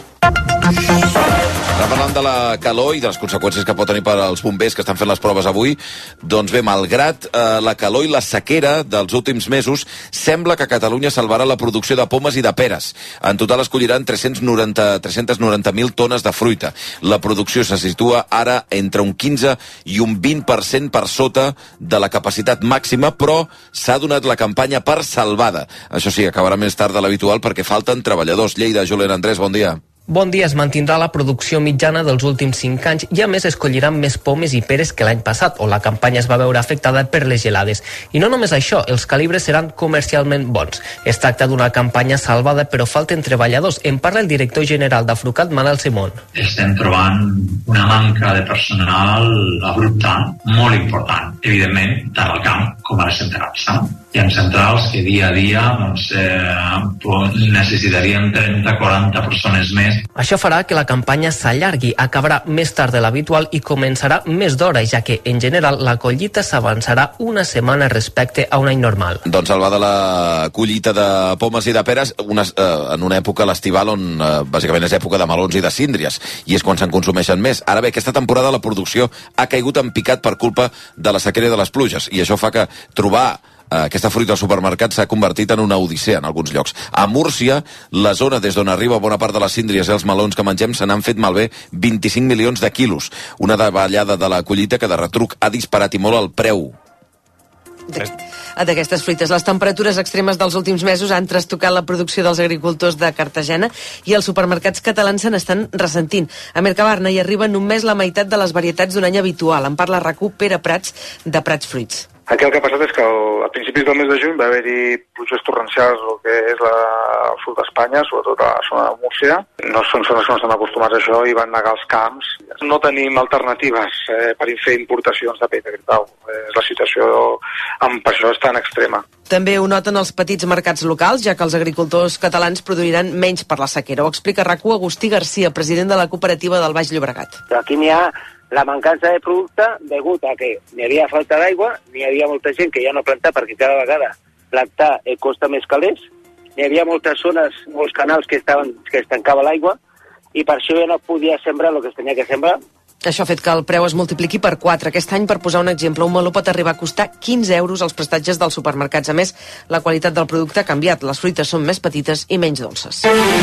Ara parlant de la calor i de les conseqüències que pot tenir per als bombers que estan fent les proves avui, doncs bé, malgrat eh, la calor i la sequera dels últims mesos, sembla que Catalunya salvarà la producció de pomes i de peres. En total es colliran tres-cents noranta mil tones de fruita. La producció se situa ara entre un quinze i un vint per cent per sota de la capacitat màxima, però s'ha donat la campanya per salvada. Això sí, acabarà més tard de l'habitual perquè falten treballadors. Lleida, Julen Andrés, bon dia. Bon dia, es mantindrà la producció mitjana dels últims cinc anys i a més es colliran més pomes i peres que l'any passat, on la campanya es va veure afectada per les gelades. I no només això, els calibres seran comercialment bons. Es tracta d'una campanya salvada, però falten treballadors. En parla el director general d'Afrucat, Manel Simón. Estem trobant una manca de personal abrupta, molt important, evidentment, tant al camp com a les centrals. No? Hi ha centrals que dia a dia doncs, eh, necessitarien trenta a quaranta persones més. Això farà que la campanya s'allargui, acabarà més tard de l'habitual i començarà més d'hora, ja que, en general, la collita s'avançarà una setmana respecte a un any normal. Doncs el va de la collita de pomes i de peres una, eh, en una època, l'estival, on eh, bàsicament és època de melons i de síndries, i és quan se'n consumeixen més. Ara bé, aquesta temporada la producció ha caigut en picat per culpa de la sequera i de les pluges, i això fa que trobar aquesta fruita al supermercat s'ha convertit en una odissea en alguns llocs. A Múrcia, la zona des d'on arriba bona part de les síndries i els melons que mengem, se n'han fet malbé vint-i-cinc milions de quilos. Una davallada de la collita que de retruc ha disparat i molt el preu. D'aquestes fruites. Les temperatures extremes dels últims mesos han trastocat la producció dels agricultors de Cartagena i els supermercats catalans se n'estan ressentint. A Mercabarna hi arriba només la meitat de les varietats d'un any habitual. En parla RAC u Pere Prats, de Prats Fruits. Aquí el que ha passat és que el, a principis del mes de juny va haver-hi pluges torrencials el que és la, el sud d'Espanya, sobretot a la zona de Múrcia. No són zones que no estan acostumats a això i van negar els camps. No tenim alternatives eh, per fer importacions de pell de gripau. Eh, la situació amb, per això és tan extrema. També ho noten els petits mercats locals, ja que els agricultors catalans produiran menys per la sequera. Ho explica RAC u Agustí Garcia, president de la cooperativa del Baix Llobregat. Aquí n'hi ha la mancança de producte degut a que n'hi havia falta d'aigua, n'hi havia molta gent que ja no plantà perquè cada vegada plantar eh, costa més calés, n'hi havia moltes zones, molts canals que, estaven, que es tancava l'aigua i per això ja no podia sembrar el que es tenia que sembrar. Això ha fet que el preu es multipliqui per quatre. Aquest any, per posar un exemple, un meló pot arribar a costar quinze euros als prestatges dels supermercats. A més, la qualitat del producte ha canviat. Les fruites són més petites i menys dolces.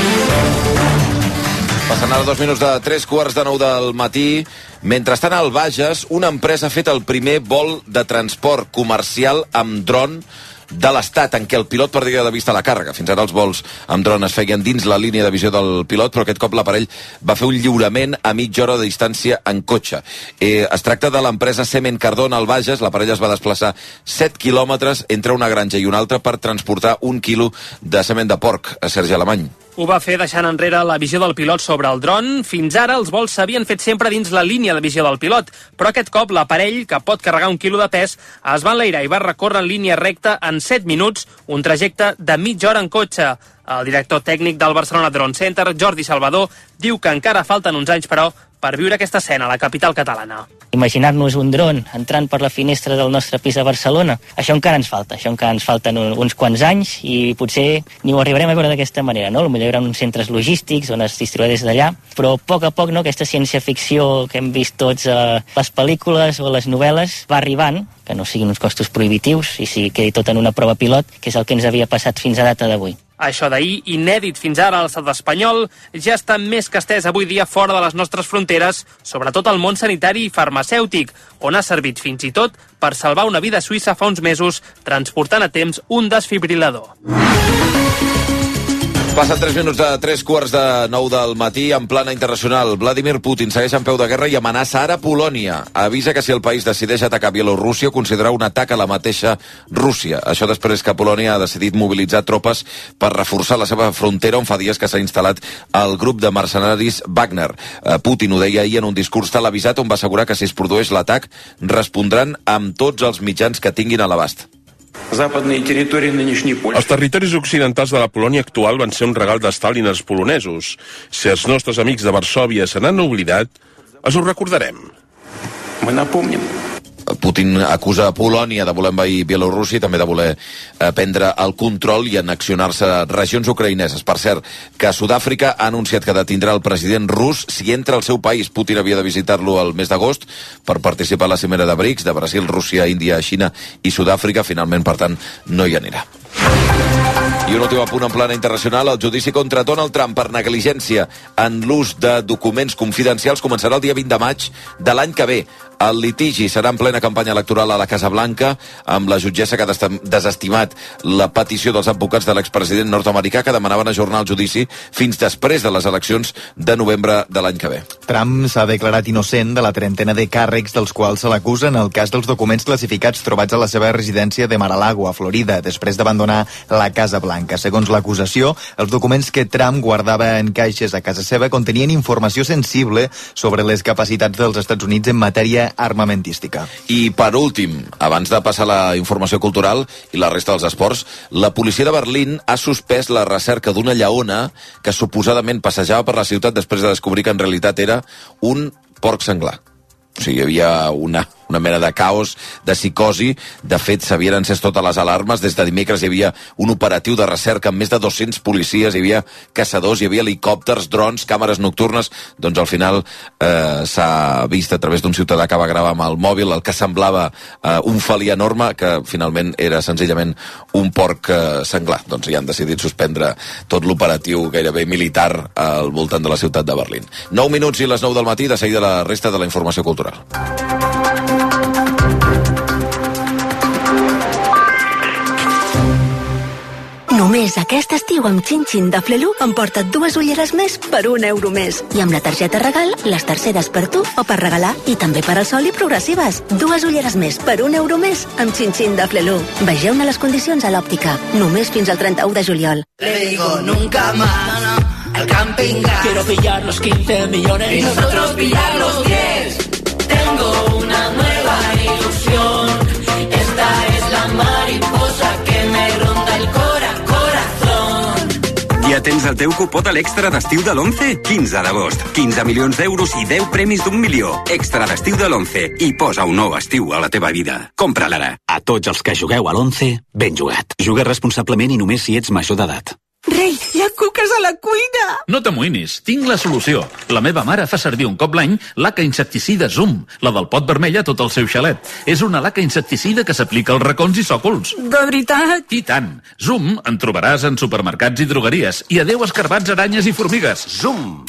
Passant ara dos minuts de tres quarts de nou del matí. Mentrestant, al Bages, una empresa ha fet el primer vol de transport comercial amb dron de l'Estat, en què el pilot perdia de vista la càrrega. Fins ara els vols amb dron es feien dins la línia de visió del pilot, però aquest cop l'aparell va fer un lliurament a mitja hora de distància en cotxe. Eh, es tracta de l'empresa Semen Cardona al Bages. L'aparell es va desplaçar set quilòmetres entre una granja i una altra per transportar un quilo de sement de porc a Sergi Alemany. Ho va fer deixant enrere la visió del pilot sobre el dron. Fins ara els vols s'havien fet sempre dins la línia de visió del pilot, però aquest cop l'aparell, que pot carregar un quilo de pes, es va enlairar i va recórrer en línia recta en set minuts, un trajecte de mitja hora en cotxe. El director tècnic del Barcelona Drone Center, Jordi Salvador, diu que encara falten uns anys, però, per viure aquesta escena a la capital catalana. Imaginar-nos un dron entrant per la finestra del nostre pis a Barcelona, això encara ens falta, això encara ens falten uns quants anys i potser ni ho arribarem a veure d'aquesta manera, no? Potser hi haurà uns centres logístics on es distribuirà des d'allà, però a poc a poc, no, aquesta ciència-ficció que hem vist tots a les pel·lícules o a les novel·les va arribant, que no siguin uns costos prohibitius i si quedi tot en una prova pilot, que és el que ens havia passat fins a data d'avui. Això d'ahir, inèdit fins ara a l'estat espanyol, ja està més que estès avui dia fora de les nostres fronteres, sobretot al món sanitari i farmacèutic, on ha servit fins i tot per salvar una vida a Suïssa fa uns mesos, transportant a temps un desfibrilador. Passen tres minuts de tres quarts de nou del matí en plana internacional. Vladimir Putin segueix en peu de guerra i amenaça ara Polònia. Avisa que si el país decideix atacar Bielorússia ho considerarà un atac a la mateixa Rússia. Això després que Polònia ha decidit mobilitzar tropes per reforçar la seva frontera, on fa dies que s'ha instal·lat el grup de mercenaris Wagner. Putin ho deia ahir en un discurs televisat on va assegurar que si es produeix l'atac respondran amb tots els mitjans que tinguin a l'abast. Els territoris occidentals de la Polònia actual van ser un regal de Stalin als polonesos. Si els nostres amics de Varsòvia se n'han oblidat, els ho recordarem. Putin acusa a Polònia de voler envair Bielorússia i també de voler eh, prendre el control i annexionar-se regions ucraïneses. Per cert, que Sud-àfrica ha anunciat que detindrà el president rus si entra al seu país. Putin havia de visitar-lo el mes d'agost per participar a la cimera de BRICS, de Brasil, Rússia, Índia, Xina i Sud-àfrica. Finalment, per tant, no hi anirà. I un últim apunt en plana internacional, el judici contra Donald Trump per negligència en l'ús de documents confidencials començarà el dia vint de maig de l'any que ve. El litigi serà en plena campanya electoral a la Casa Blanca, amb la jutgessa que ha desestimat la petició dels advocats de l'expresident nord-americà que demanaven ajornar el judici fins després de les eleccions de novembre de l'any que ve. Trump s'ha declarat innocent de la trentena de càrrecs dels quals se l'acusa en el cas dels documents classificats trobats a la seva residència de Mar-a-Lago, a Florida, després d'abandonar la Casa Blanca. Segons l'acusació, els documents que Trump guardava en caixes a casa seva contenien informació sensible sobre les capacitats dels Estats Units en matèria armamentística. I per últim, abans de passar la informació cultural i la resta dels esports, la policia de Berlín ha suspès la recerca d'una lleona que suposadament passejava per la ciutat després de descobrir que en realitat era un porc senglar. O sigui, hi havia una, una mena de caos, de psicosi. De fet, s'havien encès totes les alarmes. Des de dimecres hi havia un operatiu de recerca amb més de dos-cents policies, hi havia caçadors, hi havia helicòpters, drons, càmeres nocturnes. Doncs al final eh, s'ha vist a través d'un ciutadà que va gravar amb el mòbil el que semblava eh, un felí enorme, que finalment era senzillament un porc eh, senglar. Doncs hi han decidit suspendre tot l'operatiu gairebé militar al voltant de la ciutat de Berlín. nou minuts i les nou del matí, de seguida la resta de la informació cultural. Només aquest estiu amb Xin-Xin de Flelu emporta't dues ulleres més per un euro més. I amb la targeta regal, les terceres per tu o per regalar. I també per al sol i progressives. Dues ulleres més per un euro més amb Xin-Xin de Flelu. Vegeu-ne les condicions a l'òptica. Només fins al trenta-u de juliol. Le digo nunca más al camping gas. Quiero pillar los quince millones y nosotros pillar los diez. Tengo una nueva ilusión. Esta es la mariposa que me ronda el cora, corazón. Ja tens el teu cupó de l'extra d'estiu de l'onze? quinze d'agost. quinze milions d'euros i deu premis d'un milió. Extra d'estiu de l'onze. I posa un nou estiu a la teva vida. Compra-la ara. A tots els que jugueu a l'onze, ben jugat. Juga responsablement i només si ets major d'edat. Rei, hi ha cuques a la cuina! No t'amoïnis, tinc la solució. La meva mare fa servir un cop l'any laca insecticida Zoom, la del pot vermell a tot el seu xalet. És una laca insecticida que s'aplica als racons i sòcols. De veritat? I tant. Zoom en trobaràs en supermercats i drogueries. I adeu escarbats, aranyes i formigues. Zoom!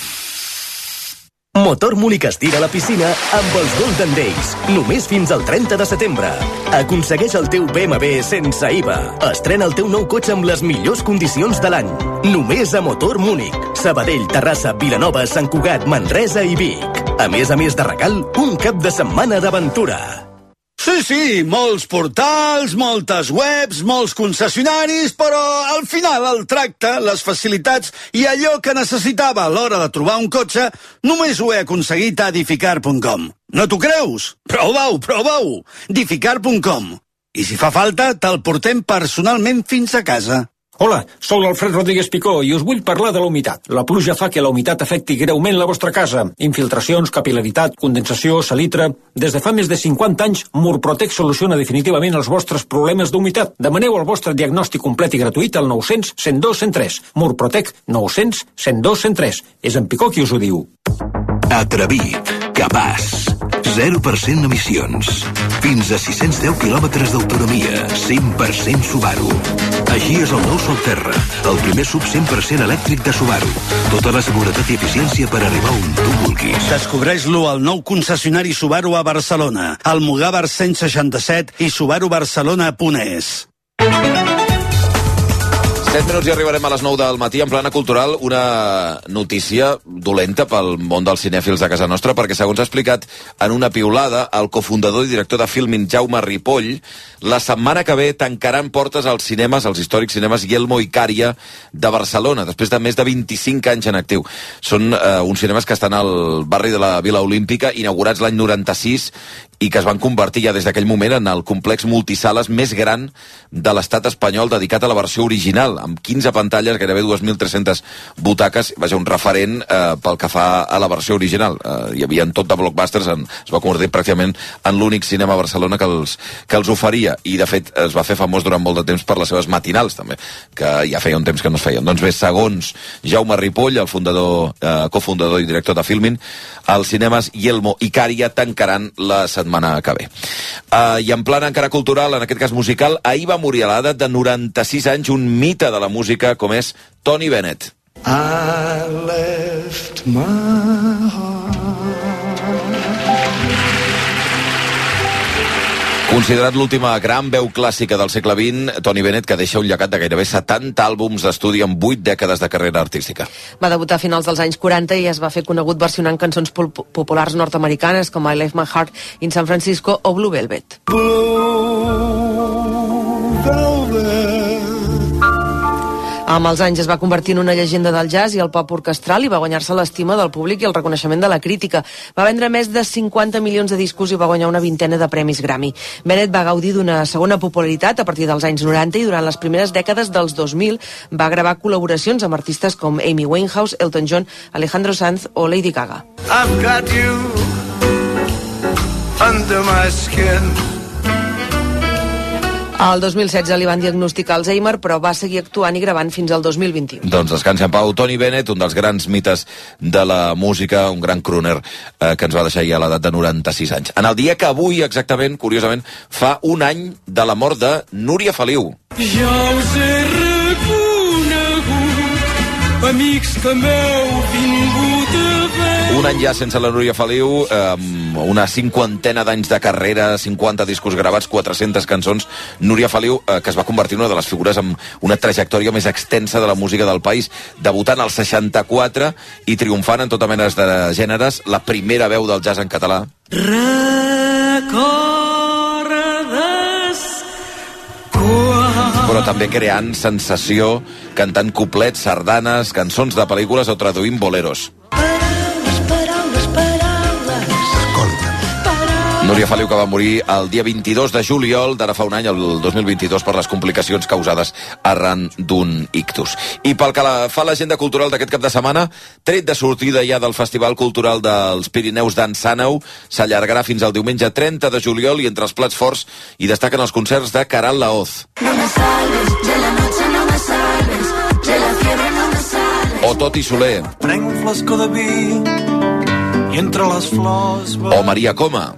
Motor Múnich estira a la piscina amb els Golden Days, només fins al trenta de setembre. Aconsegueix el teu B M W sense I V A. Estrena el teu nou cotxe amb les millors condicions de l'any. Només a Motor Múnich. Sabadell, Terrassa, Vilanova, Sant Cugat, Manresa i Vic. A més a més de regal, un cap de setmana d'aventura. Sí, sí, molts portals, moltes webs, molts concessionaris, però al final el tracte, les facilitats i allò que necessitava a l'hora de trobar un cotxe només ho he aconseguit a Dificar punt com. No t'ho creus? Prova-ho, prova-ho! Dificar punt com. I si fa falta, te'l portem personalment fins a casa. Hola, sóc l'Alfred Rodríguez Picó i us vull parlar de la humitat. La pluja fa que la humitat afecti greument la vostra casa. Infiltracions, capil·laritat, condensació, salitre... Des de fa més de cinquanta anys, Murprotec soluciona definitivament els vostres problemes d'humitat. Demaneu el vostre diagnòstic complet i gratuït al nou cents, cent dos, cent tres. Murprotec nou cents, cent dos, cent tres. És en Picó qui us ho diu. Atrevit, capaç, zero per cent emissions, fins a sis-cents deu quilòmetres d'autonomia, cent per cent Subaru. Així és el nou Solterra, el primer sub cent per cent elèctric de Subaru. Tota la seguretat i eficiència per arribar on tu vulguis. Descobreix-lo al nou concessionari Subaru a Barcelona, al Mugabar cent seixanta-set i subaru barcelona punt es. set minuts i arribarem a les nou del matí en plana cultural. Una notícia dolenta pel món dels cinèfils de casa nostra, perquè segons ha explicat en una piulada el cofundador i director de Filmin, Jaume Ripoll, la setmana que ve tancaran portes als cinemes, als històrics cinemes Yelmo i Cària de Barcelona, després de més de vint-i-cinc anys en actiu. Són eh, uns cinemes que estan al barri de la Vila Olímpica, inaugurats l'any noranta-sis, i que es van convertir ja des d'aquell moment en el complex multisales més gran de l'estat espanyol dedicat a la versió original, amb quinze pantalles, gairebé dos mil tres-centes butaques, vaja, un referent eh, pel que fa a la versió original. Eh, hi havia tot de blockbusters, en, es va convertir pràcticament en l'únic cinema a Barcelona que els, que els oferia, i de fet es va fer famós durant molt de temps per les seves matinals també, que ja feia un temps que no es feien. Doncs bé, segons Jaume Ripoll, el fundador, eh, cofundador i director de Filmin, els cinemes Yelmo i Cària tancaran la setmana que ve. Uh, I en plan encara cultural, en aquest cas musical, ahir va morir a l'edat de noranta-sis anys un mite de la música com és Tony Bennett. I left my Considerat l'última gran veu clàssica del segle vint, Tony Bennett, que deixa un llegat de gairebé setanta àlbums d'estudi amb vuit dècades de carrera artística. Va debutar a finals dels anys quaranta i es va fer conegut versionant cançons populars nord-americanes com I Left My Heart in San Francisco o Blue Velvet. Blue Velvet. Amb els anys es va convertir en una llegenda del jazz i el pop orquestral i va guanyar-se l'estima del públic i el reconeixement de la crítica. Va vendre més de cinquanta milions de discos i va guanyar una vintena de premis Grammy. Bennett va gaudir d'una segona popularitat a partir dels anys noranta i durant les primeres dècades dels dos mil va gravar col·laboracions amb artistes com Amy Winehouse, Elton John, Alejandro Sanz o Lady Gaga. I've got you under my skin. Al dos mil setze li van diagnosticar Alzheimer, però va seguir actuant i gravant fins al dos mil vint-i-u. Doncs descansi en pau Tony Bennett, un dels grans mites de la música, un gran crooner eh, que ens va deixar ja a l'edat de noranta-sis anys. En el dia que avui, exactament, curiosament, fa un any de la mort de Núria Feliu. Ja us he reconegut, amics que m'heu vingut a veure. Un any ja sense la Núria Feliu, amb una cinquantena d'anys de carrera, cinquanta discos gravats, quatre-centes cançons. Núria Feliu, eh, que es va convertir en una de les figures amb una trajectòria més extensa de la música del país, debutant al seixanta-quatre i triomfant en tota menes de gèneres, la primera veu del jazz en català. Recordes quan... Però també creant sensació, cantant couplets, sardanes, cançons de pel·lícules o traduint boleros. Núria Feliu, que va morir el dia vint-i-dos de juliol d'ara fa un any, el dos mil vint-i-dos, per les complicacions causades arran d'un ictus. I pel que la, fa l'agenda cultural d'aquest cap de setmana, tret de sortida ja del Festival Cultural dels Pirineus d'en Sàneu, s'allargarà fins al diumenge trenta de juliol i entre els plats forts hi destaquen els concerts de Caral Laoz. No me salves, de la noche no me salves, de la fiebre no me salves. O Toti Soler. Prenc un flascó de vi i entre les flors... O Maria Coma.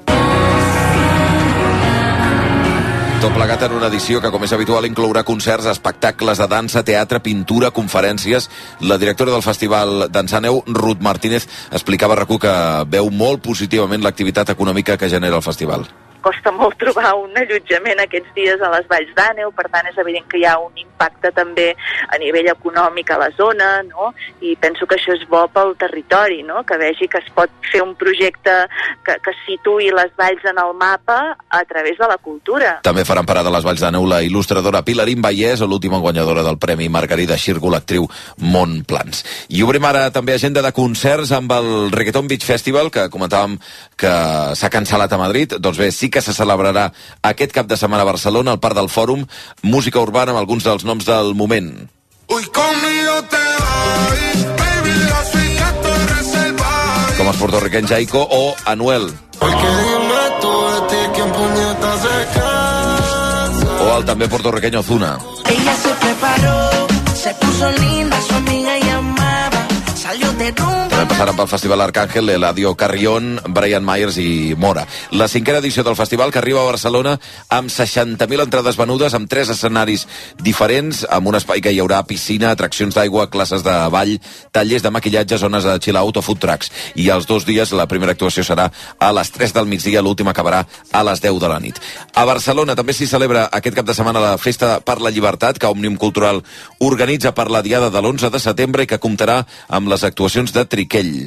Tot plegat en una edició que, com és habitual, inclourà concerts, espectacles de dansa, teatre, pintura, conferències. La directora del Festival d'en Sàneu, Ruth Martínez, explicava a RAC1 que veu molt positivament l'activitat econòmica que genera el festival. Costa molt trobar un allotjament aquests dies a les Valls d'Àneu, per tant és evident que hi ha un impacte també a nivell econòmic a la zona, no? I penso que això és bo pel territori, no? Que vegi que es pot fer un projecte que, que situï les Valls en el mapa a través de la cultura. També faran parada a les Valls d'Àneu la il·lustradora Pilarín Vallès, o l'última guanyadora del Premi Margarida Xirgo, l'actriu Montplans. I obrim ara també agenda de concerts amb el Reggaeton Beach Festival, que comentàvem que s'ha cancel·lat a Madrid. Doncs bé, sí que se celebrarà aquest cap de setmana a Barcelona, al Parc del Fòrum, música urbana amb alguns dels noms del moment. Uy, conmigo te voy, baby, las fiestas te reservas. Com els portorriquenys Jaico o Anuel. Porque dime tú de ti, ¿quién puñeta se casa? O el també portorriqueny Ozuna. Ella se preparó, se puso linda, su amiga llamaba, També passaran pel Festival Arcángel, Eladio Carrión, Brian Myers i Mora. La cinquena edició del festival, que arriba a Barcelona amb seixanta mil entrades venudes, amb tres escenaris diferents, amb un espai que hi haurà piscina, atraccions d'aigua, classes de ball, tallers de maquillatge, zones de chill-out o food trucks. I els dos dies, la primera actuació serà a les tres del migdia, l'última acabarà a les deu de la nit. A Barcelona també s'hi celebra aquest cap de setmana la Festa per la Llibertat, que Òmnium Cultural organitza per la diada de l'onze de setembre i que comptarà amb les actuacions de Triquell.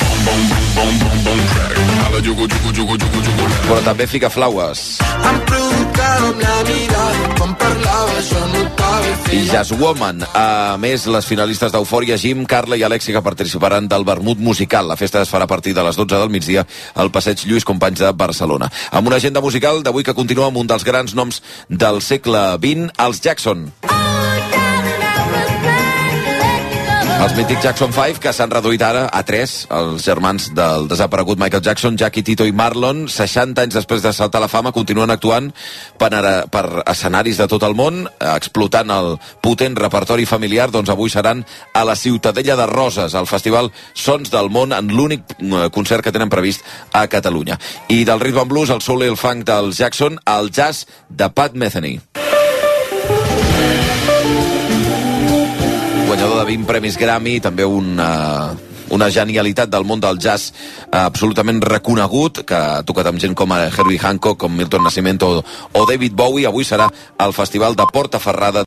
Però també Ficaflaues. I Jazz Woman. A més, les finalistes d'Eufòria, Jim, Carla i Alexi, que participaran del vermut musical. La festa es farà a partir de les dotze del migdia al passeig Lluís Companys de Barcelona. Amb una agenda musical d'avui que continua amb un dels grans noms del segle vint, els Jackson. Els mítics Jackson cinc, que s'han reduït ara a tres, els germans del desaparegut Michael Jackson, Jackie, Tito i Marlon, seixanta anys després de saltar a la fama, continuen actuant per, per escenaris de tot el món, explotant el potent repertori familiar. Doncs avui seran a la Ciutadella de Roses, al festival Sons del Món, en l'únic concert que tenen previst a Catalunya. I del rhythm and blues, el soul i el funk dels Jackson, al jazz de Pat Metheny. Guanyador de vint premis Grammy, també una, una genialitat del món del jazz absolutament reconegut, que ha tocat amb gent com Herbie Hancock, com Milton Nascimento o David Bowie. Avui serà al Festival de Portaferrada